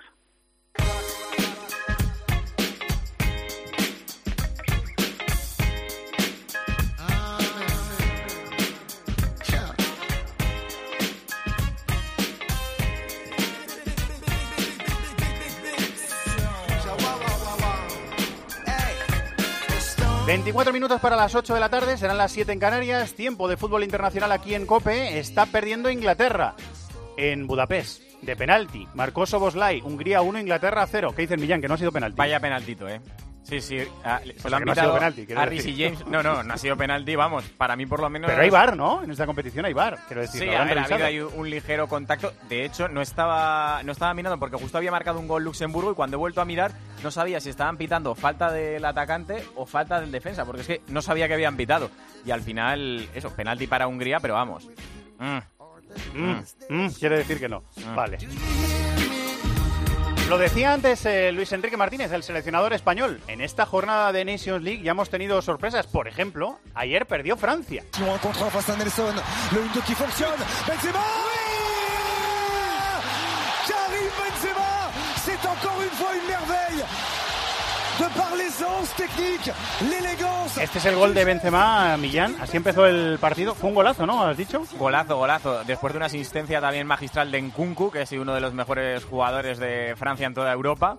veinticuatro minutos para las ocho de la tarde, serán las siete en Canarias, tiempo de fútbol internacional aquí en COPE. Está perdiendo Inglaterra en Budapest, de penalti. Marcó Szoboszlai, Hungría uno, Inglaterra cero. ¿Qué dices, Millán? Que no ha sido penalti. Vaya penaltito, ¿eh? Sí, sí. Ah, se sea, lo han que no ha pitado sido penalti, quiero a decir. Reece James. No, no, no ha sido penalti, vamos. Para mí, por lo menos... Pero hay V A R, ¿no? En esta competición hay V A R, quiero decir. Sí, lo a habrán ver, ha revisado. habido ahí un ligero contacto. De hecho, no estaba no estaba mirando porque justo había marcado un gol Luxemburgo y cuando he vuelto a mirar no sabía si estaban pitando falta del atacante o falta del defensa, porque es que no sabía que habían pitado. Y al final, eso, penalti para Hungría, pero vamos. Mm. Mm, mm, quiere decir que no. Mm. Vale. Lo decía antes eh, Luis Enrique Martínez, el seleccionador español. En esta jornada de Nations League ya hemos tenido sorpresas. Por ejemplo, ayer perdió Francia. Un control face a Nelson, le uno dos qui fonctionne, Benzema! Karim Benzema, c'est encore une fois une merveille. De par l'aisance technique, l'élégance. Este es el gol de Benzema, Millán. Así empezó el partido. Fue un golazo, ¿no? ¿Has dicho? Golazo, golazo. Después de una asistencia también magistral de Nkunku, que es uno de los mejores jugadores de Francia en toda Europa.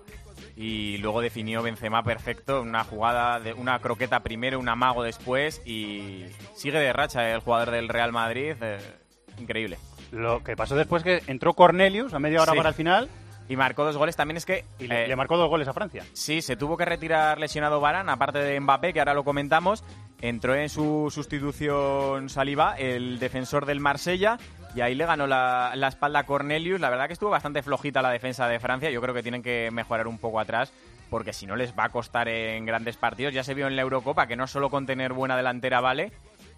Y luego definió Benzema perfecto, una jugada, de una croqueta primero, un amago después. Y sigue de racha el jugador del Real Madrid. Eh, increíble. Lo que pasó después es que entró Cornelius a media hora Sí. para el final. Y marcó dos goles. También es que... Y le, eh, le marcó dos goles a Francia. Sí, se tuvo que retirar lesionado Varane, aparte de Mbappé, que ahora lo comentamos. Entró en su sustitución Saliba, el defensor del Marsella, y ahí le ganó la, la espalda a Cornelius. La verdad que estuvo bastante flojita la defensa de Francia. Yo creo que tienen que mejorar un poco atrás, porque si no les va a costar en grandes partidos. Ya se vio en la Eurocopa que no solo con tener buena delantera vale,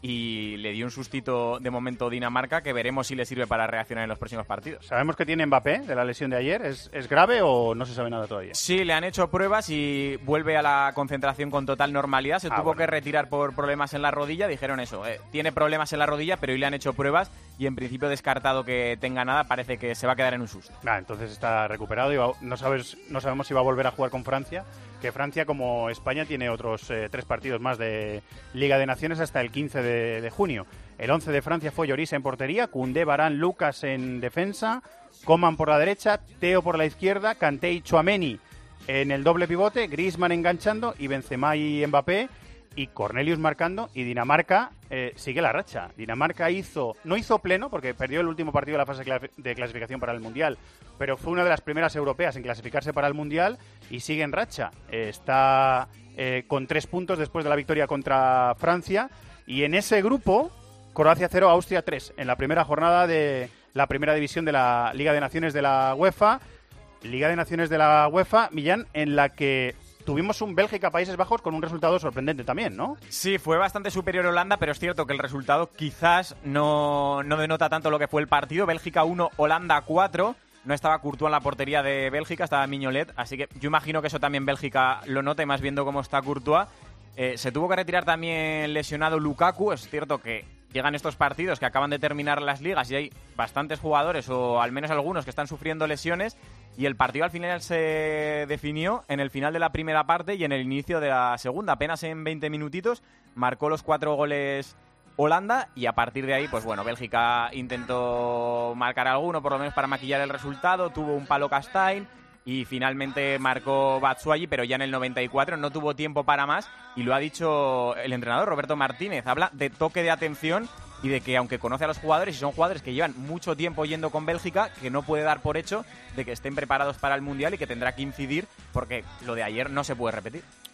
y le dio un sustito de momento Dinamarca, que veremos si le sirve para reaccionar en los próximos partidos. ¿Sabemos que tiene Mbappé de la lesión de ayer? ¿Es, es grave o no se sabe nada todavía? Sí, le han hecho pruebas y vuelve a la concentración con total normalidad. Se Ah, tuvo bueno. que retirar por problemas en la rodilla. Dijeron eso, eh, tiene problemas en la rodilla, pero hoy le han hecho pruebas y en principio descartado que tenga nada. Parece que se va a quedar en un susto. Ah, entonces está recuperado y va- no, sabes, no sabemos si va a volver a jugar con Francia, que Francia, como España, tiene otros eh, tres partidos más de Liga de Naciones hasta el quince de, de junio. El once de Francia fue Lloris en portería, Koundé, Varane, Lucas en defensa, Coman por la derecha, Teo por la izquierda, Kanté y Tchouaméni en el doble pivote, Griezmann enganchando y Benzema y Mbappé y Cornelius marcando, y Dinamarca eh, sigue la racha. Dinamarca hizo no hizo pleno porque perdió el último partido de la fase cla- de clasificación para el Mundial, pero fue una de las primeras europeas en clasificarse para el Mundial y sigue en racha. Eh, está eh, con tres puntos después de la victoria contra Francia, y en ese grupo Croacia cero, Austria tres, en la primera jornada de la primera división de la Liga de Naciones de la UEFA. Liga de Naciones de la UEFA, Millán, en la que tuvimos un Bélgica-Países Bajos con un resultado sorprendente también, ¿no? Sí, fue bastante superior Holanda, pero es cierto que el resultado quizás no, no denota tanto lo que fue el partido. Bélgica uno, Holanda cuatro. No estaba Courtois en la portería de Bélgica, estaba Mignolet, así que yo imagino que eso también Bélgica lo nota, y más viendo cómo está Courtois. Eh, se tuvo que retirar también lesionado Lukaku. Es cierto que llegan estos partidos que acaban de terminar las ligas y hay bastantes jugadores, o al menos algunos, que están sufriendo lesiones, y el partido al final se definió en el final de la primera parte y en el inicio de la segunda. Apenas en veinte minutitos marcó los cuatro goles Holanda, y a partir de ahí, pues bueno, Bélgica intentó marcar alguno, por lo menos para maquillar el resultado. Tuvo un palo Castaing y finalmente marcó Batshuayi, pero ya en el noventa y cuatro no tuvo tiempo para más, y lo ha dicho el entrenador Roberto Martínez. Habla de toque de atención y de que, aunque conoce a los jugadores y son jugadores que llevan mucho tiempo yendo con Bélgica, que no puede dar por hecho de que estén preparados para el Mundial y que tendrá que incidir, porque lo de ayer no se puede repetir.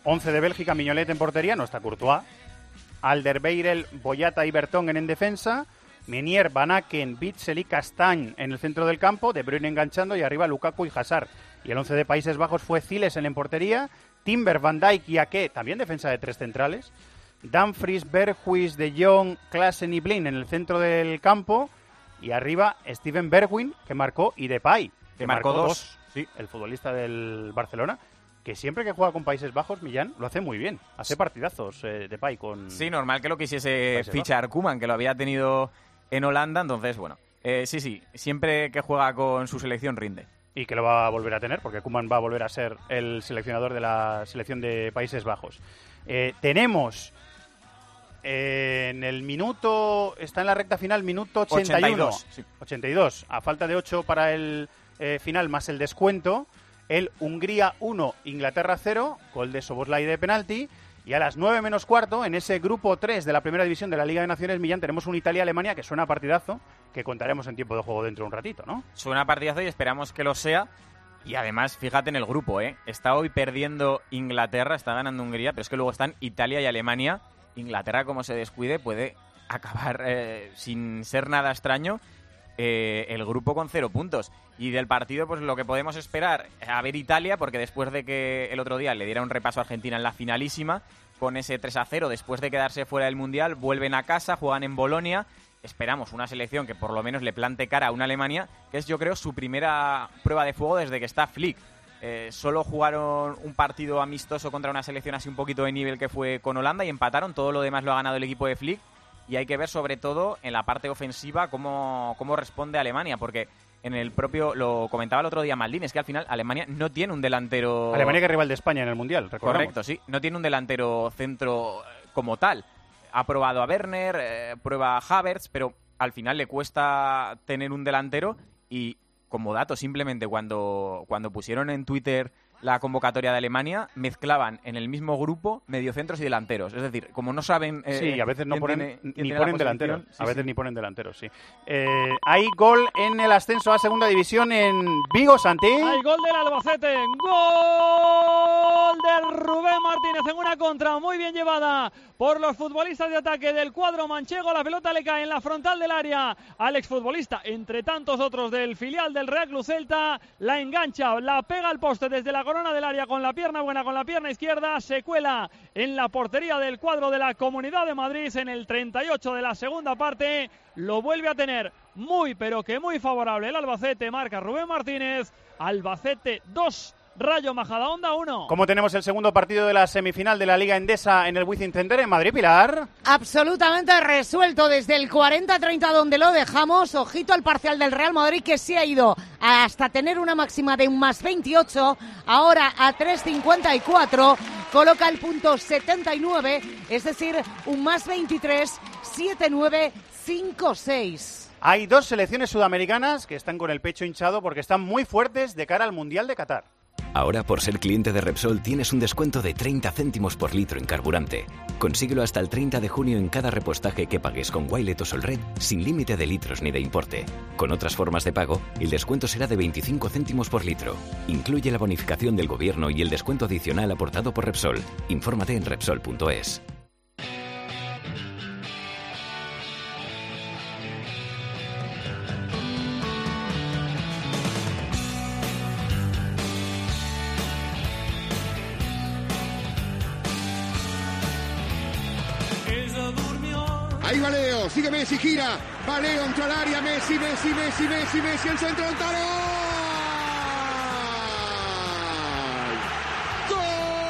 once de Bélgica, Mignolet en portería, no está Courtois. Alderweireld, Boyata y Vertonghen en defensa. Meunier, Van Aken, Witsel y Castagne en el centro del campo. De Bruyne enganchando y arriba Lukaku y Hazard. Y el once de Países Bajos fue Zilesen en portería. Timber, Van Dijk y Ake, también defensa de tres centrales. Dumfries, Berghuis, De Jong, Klaassen y Blind en el centro del campo. Y arriba Steven Bergwijn, que marcó, y Depay, que, que marcó, marcó dos. dos. Sí, el futbolista del Barcelona, que siempre que juega con Países Bajos, Millán, lo hace muy bien. Hace partidazos eh, Depay con... Sí, normal que lo quisiese fichar Koeman, que lo había tenido en Holanda. Entonces, bueno, eh, sí, sí, siempre que juega con su selección rinde. Y que lo va a volver a tener, porque Koeman va a volver a ser el seleccionador de la selección de Países Bajos. Eh, tenemos... Eh, en el minuto... Está en la recta final, minuto ochenta y uno. ochenta y dos, sí. ochenta y dos. A falta de ocho para el eh, final, más el descuento. El Hungría uno, Inglaterra cero. Gol de Szoboszlai de penalti. Y a las nueve menos cuarto, en ese grupo tres de la primera división de la Liga de Naciones, Millán, tenemos un Italia-Alemania que suena a partidazo, que contaremos en tiempo de juego dentro de un ratito, ¿no? Suena a partidazo y esperamos que lo sea. Y además, fíjate en el grupo, ¿eh? Está hoy perdiendo Inglaterra, está ganando Hungría, pero es que luego están Italia y Alemania. Inglaterra, como se descuide, puede acabar eh, sin ser nada extraño eh, el grupo con cero puntos. Y del partido, pues lo que podemos esperar, a ver Italia, porque después de que el otro día le diera un repaso a Argentina en la finalísima, con ese tres a cero, después de quedarse fuera del Mundial, vuelven a casa, juegan en Bolonia. Esperamos una selección que por lo menos le plante cara a una Alemania, que es, yo creo, su primera prueba de fuego desde que está Flick. Eh, solo jugaron un partido amistoso contra una selección así un poquito de nivel, que fue con Holanda, y empataron. Todo lo demás lo ha ganado el equipo de Flick, y hay que ver sobre todo en la parte ofensiva cómo, cómo responde Alemania, porque en el propio, lo comentaba el otro día Maldini, es que al final Alemania no tiene un delantero... Alemania que es rival de España en el Mundial, recordemos. Correcto, sí, no tiene un delantero centro como tal. Ha probado a Werner, eh, prueba a Havertz, pero al final le cuesta tener un delantero. Y como dato, simplemente cuando, cuando pusieron en Twitter la convocatoria de Alemania, mezclaban en el mismo grupo mediocentros y delanteros. Es decir, como no saben... Eh, sí, a veces no ponen, tiene, ni ponen delanteros. Sí, a veces sí. ni ponen delanteros, sí. Eh, hay gol en el ascenso a Segunda División en Vigo, Santi. Hay gol del Albacete. Gol de Rubén Martínez en una contra muy bien llevada por los futbolistas de ataque del cuadro manchego. La pelota le cae en la frontal del área al exfutbolista, entre tantos otros del filial del Real Club Celta. La engancha, la pega al poste desde la corona del área con la pierna buena, con la pierna izquierda. Se cuela en la portería del cuadro de la Comunidad de Madrid en el treinta y ocho de la segunda parte. Lo vuelve a tener muy, pero que muy favorable el Albacete. Marca Rubén Martínez. Albacete dos, Rayo Majadahonda uno. ¿Cómo tenemos el segundo partido de la semifinal de la Liga Endesa en el Wizzing Center en Madrid, Pilar? Absolutamente resuelto desde el cuarenta a treinta donde lo dejamos. Ojito al parcial del Real Madrid, que se ha ido hasta tener una máxima de un más veintiocho. Ahora a tres cincuenta y cuatro coloca el punto setenta y nueve, es decir, un más veintitrés, siete nueve, cinco seis. Hay dos selecciones sudamericanas que están con el pecho hinchado porque están muy fuertes de cara al Mundial de Qatar. Ahora, por ser cliente de Repsol, tienes un descuento de treinta céntimos por litro en carburante. Consíguelo hasta el treinta de junio en cada repostaje que pagues con Wilet o Solred, sin límite de litros ni de importe. Con otras formas de pago, el descuento será de veinticinco céntimos por litro. Incluye la bonificación del gobierno y el descuento adicional aportado por Repsol. Infórmate en Repsol punto es. Ahí va Leo, sigue Messi, gira, va Leo, entra al área, Messi, Messi, Messi, Messi, Messi, el centro, el talo. ¡Gol!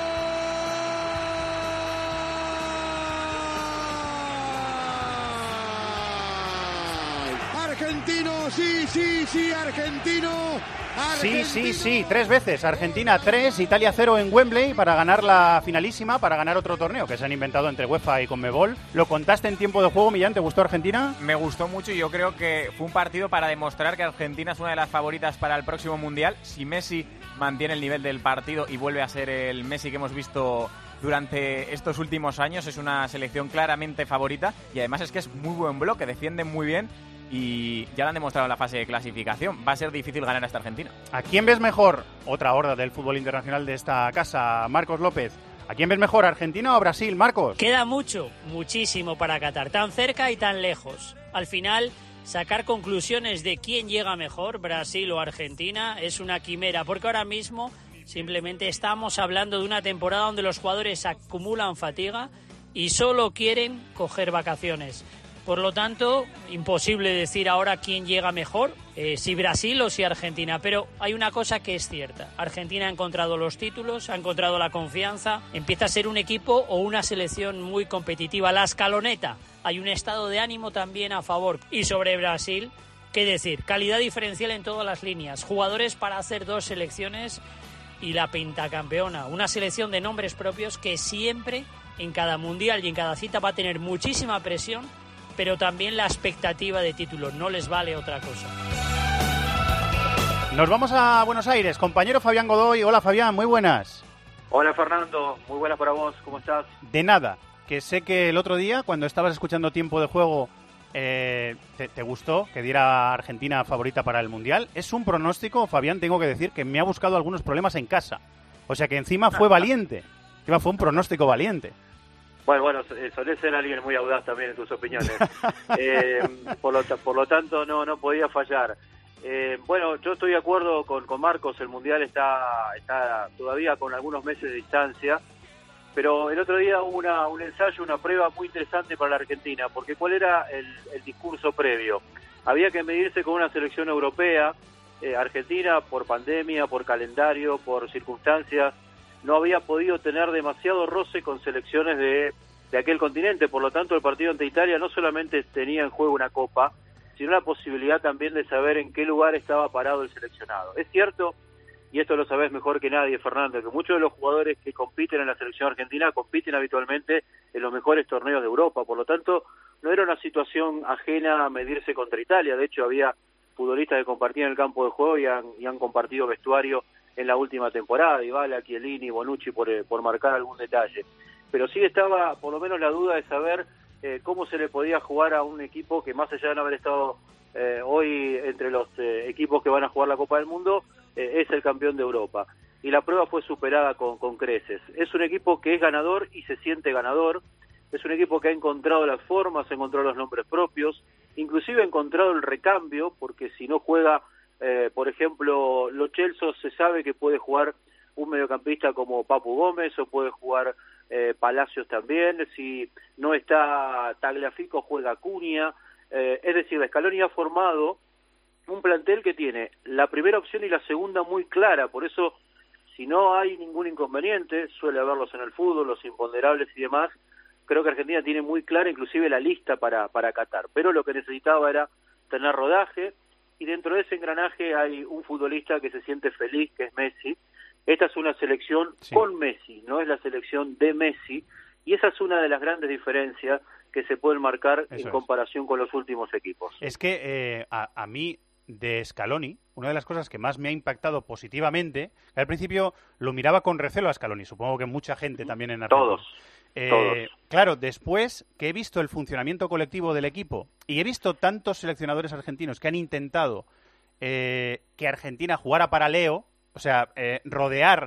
Argentino, sí, sí, sí, argentino. Sí, sí, sí, tres veces. Argentina tres, Italia cero en Wembley para ganar la finalísima, para ganar otro torneo que se han inventado entre UEFA y Conmebol. ¿Lo contaste en tiempo de juego, Millán? ¿Te gustó Argentina? Me gustó mucho y yo creo que fue un partido para demostrar que Argentina es una de las favoritas para el próximo Mundial. Si Messi mantiene el nivel del partido y vuelve a ser el Messi que hemos visto durante estos últimos años, es una selección claramente favorita y además es que es muy buen bloque, defienden muy bien. Y ya lo han demostrado en la fase de clasificación. Va a ser difícil ganar a esta Argentina. ¿A quién ves mejor? Otra horda del fútbol internacional de esta casa, Marcos López. ¿A quién ves mejor, Argentina o Brasil, Marcos? Queda mucho, muchísimo para Qatar, tan cerca y tan lejos. Al final, sacar conclusiones de quién llega mejor, Brasil o Argentina, es una quimera, porque ahora mismo simplemente estamos hablando de una temporada donde los jugadores acumulan fatiga y solo quieren coger vacaciones. Por lo tanto, imposible decir ahora quién llega mejor, eh, si Brasil o si Argentina. Pero hay una cosa que es cierta. Argentina ha encontrado los títulos, ha encontrado la confianza, empieza a ser un equipo o una selección muy competitiva. La escaloneta, hay un estado de ánimo también a favor. Y sobre Brasil, ¿qué decir? Calidad diferencial en todas las líneas. Jugadores para hacer dos selecciones y la pentacampeona. Una selección de nombres propios que siempre, en cada mundial y en cada cita, va a tener muchísima presión, pero también la expectativa de título, no les vale otra cosa. Nos vamos a Buenos Aires, compañero Fabián Godoy. Hola Fabián, muy buenas. Hola Fernando, muy buenas para vos, ¿cómo estás? De nada, que sé que el otro día, cuando estabas escuchando Tiempo de Juego, eh, te, te gustó que diera Argentina favorita para el Mundial. Es un pronóstico, Fabián, tengo que decir que me ha buscado algunos problemas en casa. O sea que encima fue valiente, encima fue un pronóstico valiente. Bueno, bueno, solés ser alguien muy audaz también en tus opiniones. eh, por, lo, por lo tanto, no no podía fallar. Eh, bueno, yo estoy de acuerdo con, con Marcos, el Mundial está, está todavía con algunos meses de distancia, pero el otro día hubo una, un ensayo, una prueba muy interesante para la Argentina, porque ¿cuál era el, el discurso previo? Había que medirse con una selección europea, eh, Argentina por pandemia, por calendario, por circunstancias, no había podido tener demasiado roce con selecciones de, de aquel continente, por lo tanto el partido ante Italia no solamente tenía en juego una copa, sino la posibilidad también de saber en qué lugar estaba parado el seleccionado. Es cierto, y esto lo sabés mejor que nadie, Fernando, que muchos de los jugadores que compiten en la selección argentina compiten habitualmente en los mejores torneos de Europa, por lo tanto no era una situación ajena a medirse contra Italia, de hecho había futbolistas que compartían el campo de juego y han, y han compartido vestuario en la última temporada, Dybala, Chiellini, Bonucci, por, por marcar algún detalle. Pero sí estaba por lo menos la duda de saber eh, cómo se le podía jugar a un equipo que, más allá de no haber estado eh, hoy entre los eh, equipos que van a jugar la Copa del Mundo, eh, es el campeón de Europa. Y la prueba fue superada con, con creces. Es un equipo que es ganador y se siente ganador. Es un equipo que ha encontrado las formas, ha encontrado los nombres propios, inclusive ha encontrado el recambio, porque si no juega... Eh, por ejemplo, Lo Celso se sabe que puede jugar un mediocampista como Papu Gómez o puede jugar eh, Palacios también. Si no está Tagliafico, juega Cunha. Eh, es decir, Scaloni ha formado un plantel que tiene la primera opción y la segunda muy clara. Por eso, si no hay ningún inconveniente, suele haberlos en el fútbol, los imponderables y demás, creo que Argentina tiene muy clara inclusive la lista para, para Qatar. Pero lo que necesitaba era tener rodaje. Y dentro de ese engranaje hay un futbolista que se siente feliz, que es Messi. Esta es una selección sí. con Messi, no es la selección de Messi. Y esa es una de las grandes diferencias que se pueden marcar Eso en es. comparación con los últimos equipos. Es que eh, a, a mí, de Scaloni, una de las cosas que más me ha impactado positivamente, al principio lo miraba con recelo a Scaloni, supongo que mucha gente también en Argentina. Todos. Eh, claro, después que he visto el funcionamiento colectivo del equipo y he visto tantos seleccionadores argentinos que han intentado eh, que Argentina jugara para Leo, o sea, eh, rodear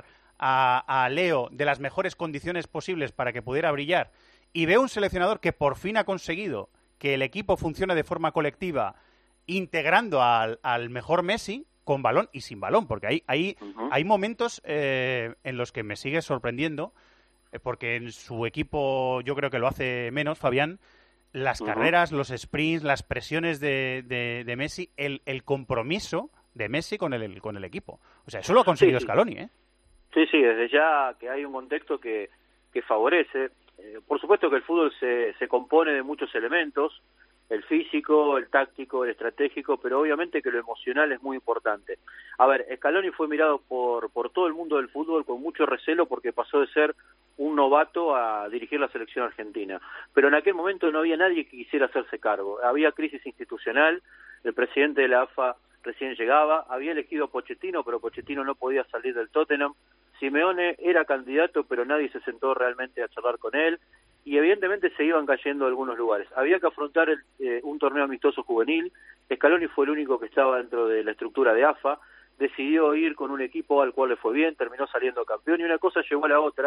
a, a Leo de las mejores condiciones posibles para que pudiera brillar, y veo un seleccionador que por fin ha conseguido que el equipo funcione de forma colectiva, integrando al, al mejor Messi con balón y sin balón, porque hay, hay, uh-huh. hay momentos eh, en los que me sigue sorprendiendo, porque en su equipo yo creo que lo hace menos, Fabián, las uh-huh. carreras, los sprints, las presiones de, de, de Messi, el, el compromiso de Messi con el, con el equipo. O sea, eso lo ha conseguido sí, Scaloni, ¿eh? Sí, sí, desde ya que hay un contexto que, que favorece. Eh, por supuesto que el fútbol se, se compone de muchos elementos, el físico, el táctico, el estratégico, pero obviamente que lo emocional es muy importante. A ver, Scaloni fue mirado por, por todo el mundo del fútbol con mucho recelo porque pasó de ser un novato a dirigir la selección argentina. Pero en aquel momento no había nadie que quisiera hacerse cargo. Había crisis institucional, el presidente de la A F A recién llegaba, había elegido a Pochettino, pero Pochettino no podía salir del Tottenham. Simeone era candidato, pero nadie se sentó realmente a charlar con él. Y evidentemente se iban cayendo algunos lugares. Había que afrontar el, eh, un torneo amistoso juvenil. Scaloni fue el único que estaba dentro de la estructura de A F A. Decidió ir con un equipo al cual le fue bien, terminó saliendo campeón, y una cosa llevó a la otra,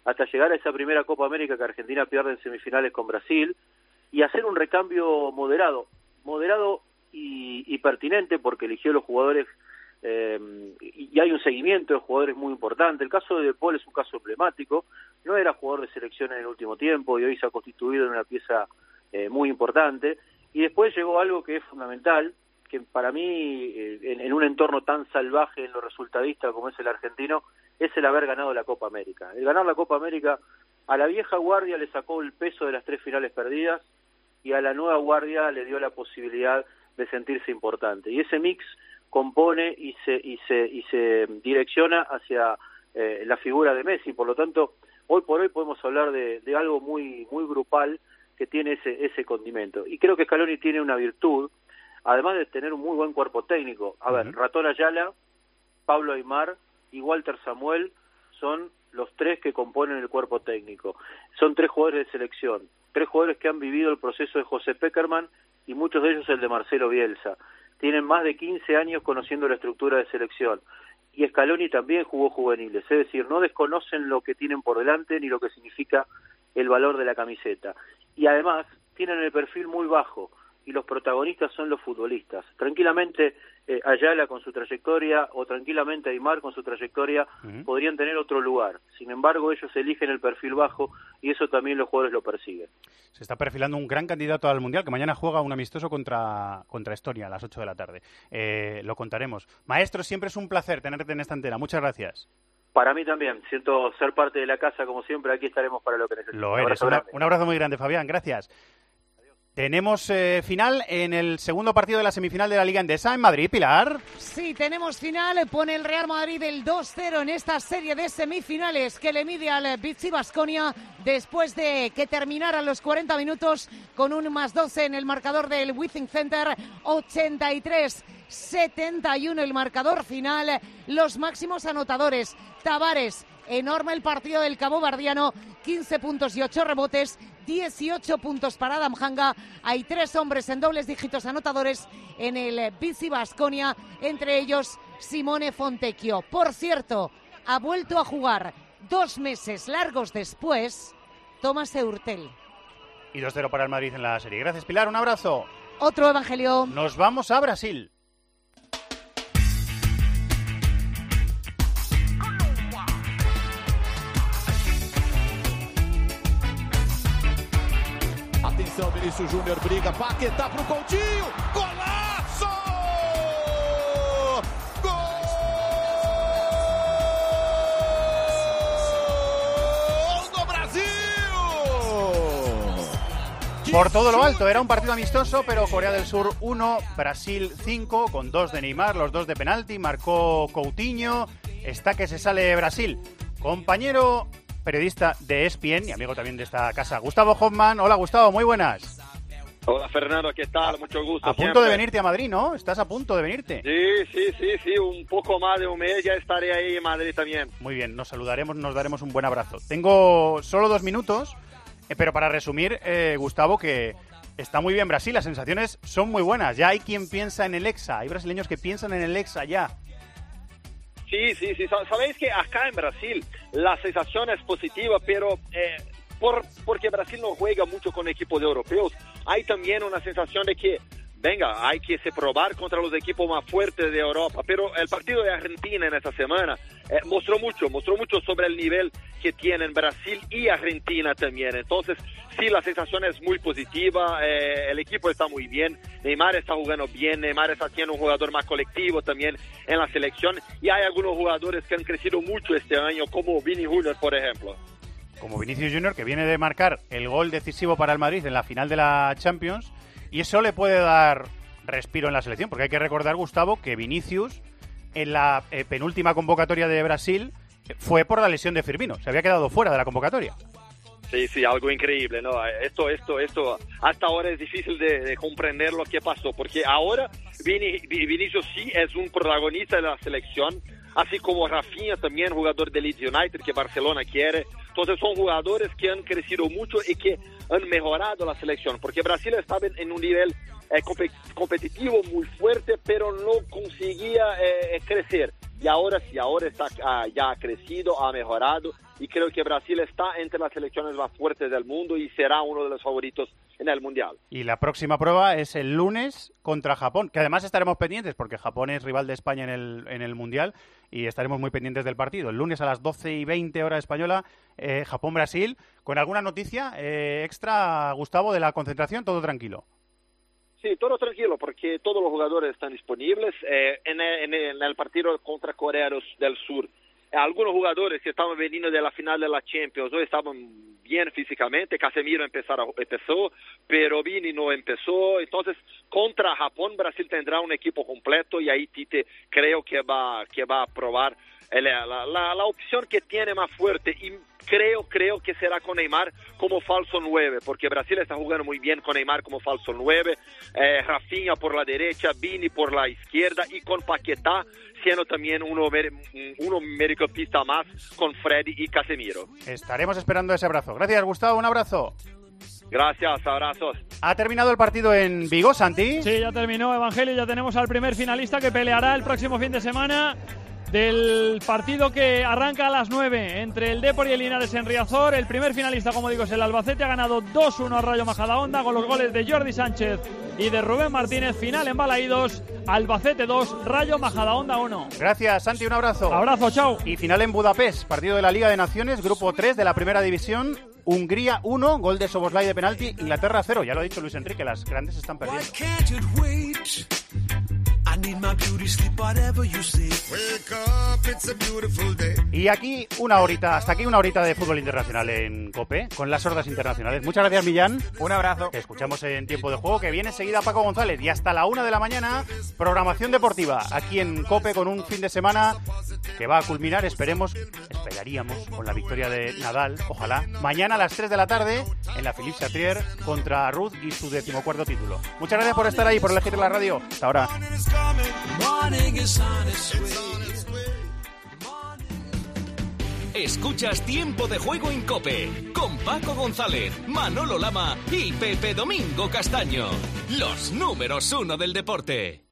hasta llegar a esa primera Copa América que Argentina pierde en semifinales con Brasil, y hacer un recambio moderado, moderado y, y pertinente, porque eligió los jugadores, eh, y, y hay un seguimiento de jugadores muy importante. El caso de De Paul es un caso emblemático, no era jugador de selección en el último tiempo y hoy se ha constituido en una pieza eh, muy importante, y después llegó algo que es fundamental, que para mí, eh, en, en un entorno tan salvaje en lo resultadista como es el argentino, es el haber ganado la Copa América. El ganar la Copa América a la vieja guardia le sacó el peso de las tres finales perdidas, y a la nueva guardia le dio la posibilidad de sentirse importante. Y ese mix compone y se y se y se direcciona hacia eh, la figura de Messi. Por lo tanto, hoy por hoy podemos hablar de, de algo muy muy grupal que tiene ese ese condimento. Y creo que Scaloni tiene una virtud, además de tener un muy buen cuerpo técnico. A ver, uh-huh. Ratón Ayala, Pablo Aimar y Walter Samuel son los tres que componen el cuerpo técnico. Son tres jugadores de selección, tres jugadores que han vivido el proceso de José Pekerman y muchos de ellos el de Marcelo Bielsa. Tienen más de quince años conociendo la estructura de selección. Y Scaloni también jugó juveniles, es decir, no desconocen lo que tienen por delante ni lo que significa el valor de la camiseta. Y además tienen el perfil muy bajo, y los protagonistas son los futbolistas. Tranquilamente eh, Ayala con su trayectoria, o tranquilamente Aimar con su trayectoria, uh-huh. podrían tener otro lugar. Sin embargo, ellos eligen el perfil bajo, y eso también los jugadores lo persiguen. Se está perfilando un gran candidato al Mundial, que mañana juega un amistoso contra, contra Estonia a las ocho de la tarde. Eh, lo contaremos. Maestro, siempre es un placer tenerte en esta antena. Muchas gracias. Para mí también. Siento ser parte de la casa, como siempre. Aquí estaremos para lo que necesiten. Lo eres. Un abrazo, una, un abrazo muy grande, Fabián. Gracias. Tenemos eh, final en el segundo partido de la semifinal de la Liga Endesa en Madrid, Pilar. Sí, tenemos final. Pone el Real Madrid el dos cero en esta serie de semifinales que le mide al Vichy Baskonia después de que terminaran los cuarenta minutos con un más doce en el marcador del Withing Center. ochenta y tres setenta y uno el marcador final. Los máximos anotadores: Tavares, enorme el partido del caboverdiano, quince puntos y ocho rebotes, dieciocho puntos para Adam Hanga. Hay tres hombres en dobles dígitos anotadores en el Vichy Baskonia, entre ellos Simone Fontecchio. Por cierto, ha vuelto a jugar dos meses largos después Thomas Eurtel. Y dos cero para el Madrid en la serie. Gracias, Pilar, un abrazo. Otro Evangelio. Nos vamos a Brasil. Atenção, Vinícius Júnior briga, Paquetá pro Coutinho, golaço! Gol do Brasil! Por todo lo alto, era un partido amistoso, pero Corea del Sur uno, Brasil cinco, con dos de Neymar, los dos de penalti, marcó Coutinho, está que se sale Brasil. Compañero periodista de E S P N y amigo también de esta casa, Gustavo Hoffman. Hola, Gustavo, muy buenas. Hola, Fernando, ¿qué tal? Mucho gusto. A punto siempre. de venirte a Madrid, ¿no? Estás a punto de venirte. Sí, sí, sí, sí, un poco más de un mes ya estaré ahí en Madrid también. Muy bien, nos saludaremos, nos daremos un buen abrazo. Tengo solo dos minutos, eh, pero para resumir, eh, Gustavo, que está muy bien Brasil, las sensaciones son muy buenas. Ya hay quien piensa en el Hexa, hay brasileños que piensan en el Hexa ya. Sí, sí, sí. Sabéis que acá en Brasil la sensación es positiva, pero eh, por, porque Brasil no juega mucho con equipos europeos, hay también una sensación de que, venga, hay que se probar contra los equipos más fuertes de Europa. Pero el partido de Argentina en esta semana eh, mostró mucho, mostró mucho sobre el nivel que tienen Brasil y Argentina también. Entonces, sí, la sensación es muy positiva, eh, el equipo está muy bien, Neymar está jugando bien, Neymar está siendo un jugador más colectivo también en la selección, y hay algunos jugadores que han crecido mucho este año, como Vini Junior, por ejemplo. Como Vinicius Junior, que viene de marcar el gol decisivo para el Madrid en la final de la Champions, y eso le puede dar respiro en la selección, porque hay que recordar, Gustavo, que Vinicius en la eh, penúltima convocatoria de Brasil fue por la lesión de Firmino, se había quedado fuera de la convocatoria. Sí, sí, algo increíble, ¿no? Esto, esto, esto, hasta ahora es difícil de, de comprender lo que pasó, porque ahora Vini, Vinicius sí es un protagonista de la selección, así como Rafinha también, jugador de Leeds United, que Barcelona quiere. Entonces son jugadores que han crecido mucho y que han mejorado la selección, porque Brasil estaba en un nivel eh, competitivo muy fuerte, pero no conseguía eh, crecer. Y ahora sí, ahora está, ah, ya ha crecido, ha mejorado, y creo que Brasil está entre las selecciones más fuertes del mundo y será uno de los favoritos en el Mundial. Y la próxima prueba es el lunes contra Japón, que además estaremos pendientes porque Japón es rival de España en el, en el Mundial y estaremos muy pendientes del partido. El lunes a las doce y veinte hora española, eh, Japón-Brasil. ¿Con alguna noticia eh, extra, Gustavo, de la concentración? ¿Todo tranquilo? Sí, todo tranquilo, porque todos los jugadores están disponibles. Eh, en, el, en el partido contra Corea del Sur, algunos jugadores que estaban veniendo de la final de la Champions hoy estaban bien físicamente. Casemiro empezó, empezó, pero Vini no empezó. Entonces, contra Japón, Brasil tendrá un equipo completo y ahí Tite creo que va, que va a probar la, la, la opción que tiene más fuerte, y creo, creo que será con Neymar como falso nueve, porque Brasil está jugando muy bien con Neymar como falso nueve, eh, Rafinha por la derecha, Vini por la izquierda y con Paquetá siendo también uno, uno mediocampista más con Freddy y Casemiro. Estaremos esperando ese abrazo. Gracias, Gustavo, un abrazo. Gracias, abrazos. ¿Ha terminado el partido en Vigo, Santi? Sí, ya terminó, Evangelio, ya tenemos al primer finalista que peleará el próximo fin de semana del partido que arranca a las nueve entre el Depor y el Linares en Riazor. El primer finalista, como digo, es el Albacete, ha ganado dos uno a Rayo Majadahonda con los goles de Jordi Sánchez y de Rubén Martínez. Final en Balaídos, Albacete dos, Rayo Majadahonda uno. Gracias, Santi, un abrazo. Abrazo, chao. Y final en Budapest, partido de la Liga de Naciones, grupo tres de la primera división. Hungría uno, gol de Soboslai de penalti, Inglaterra cero. Ya lo ha dicho Luis Enrique, las grandes están perdiendo. Y aquí una horita, hasta aquí una horita de fútbol internacional en COPE, con las sordas internacionales. Muchas gracias, Millán. Un abrazo. Te escuchamos en Tiempo de Juego, que viene enseguida Paco González. Y hasta la una de la mañana, programación deportiva, aquí en COPE, con un fin de semana que va a culminar, esperemos, esperaríamos, con la victoria de Nadal, ojalá. Mañana a las tres de la tarde, en la Philippe Chatrier, contra Ruth y su decimocuarto título. Muchas gracias por estar ahí, por elegir la radio. Hasta ahora. Escuchas Tiempo de Juego en COPE con Paco González, Manolo Lama y Pepe Domingo Castaño, los números uno del deporte.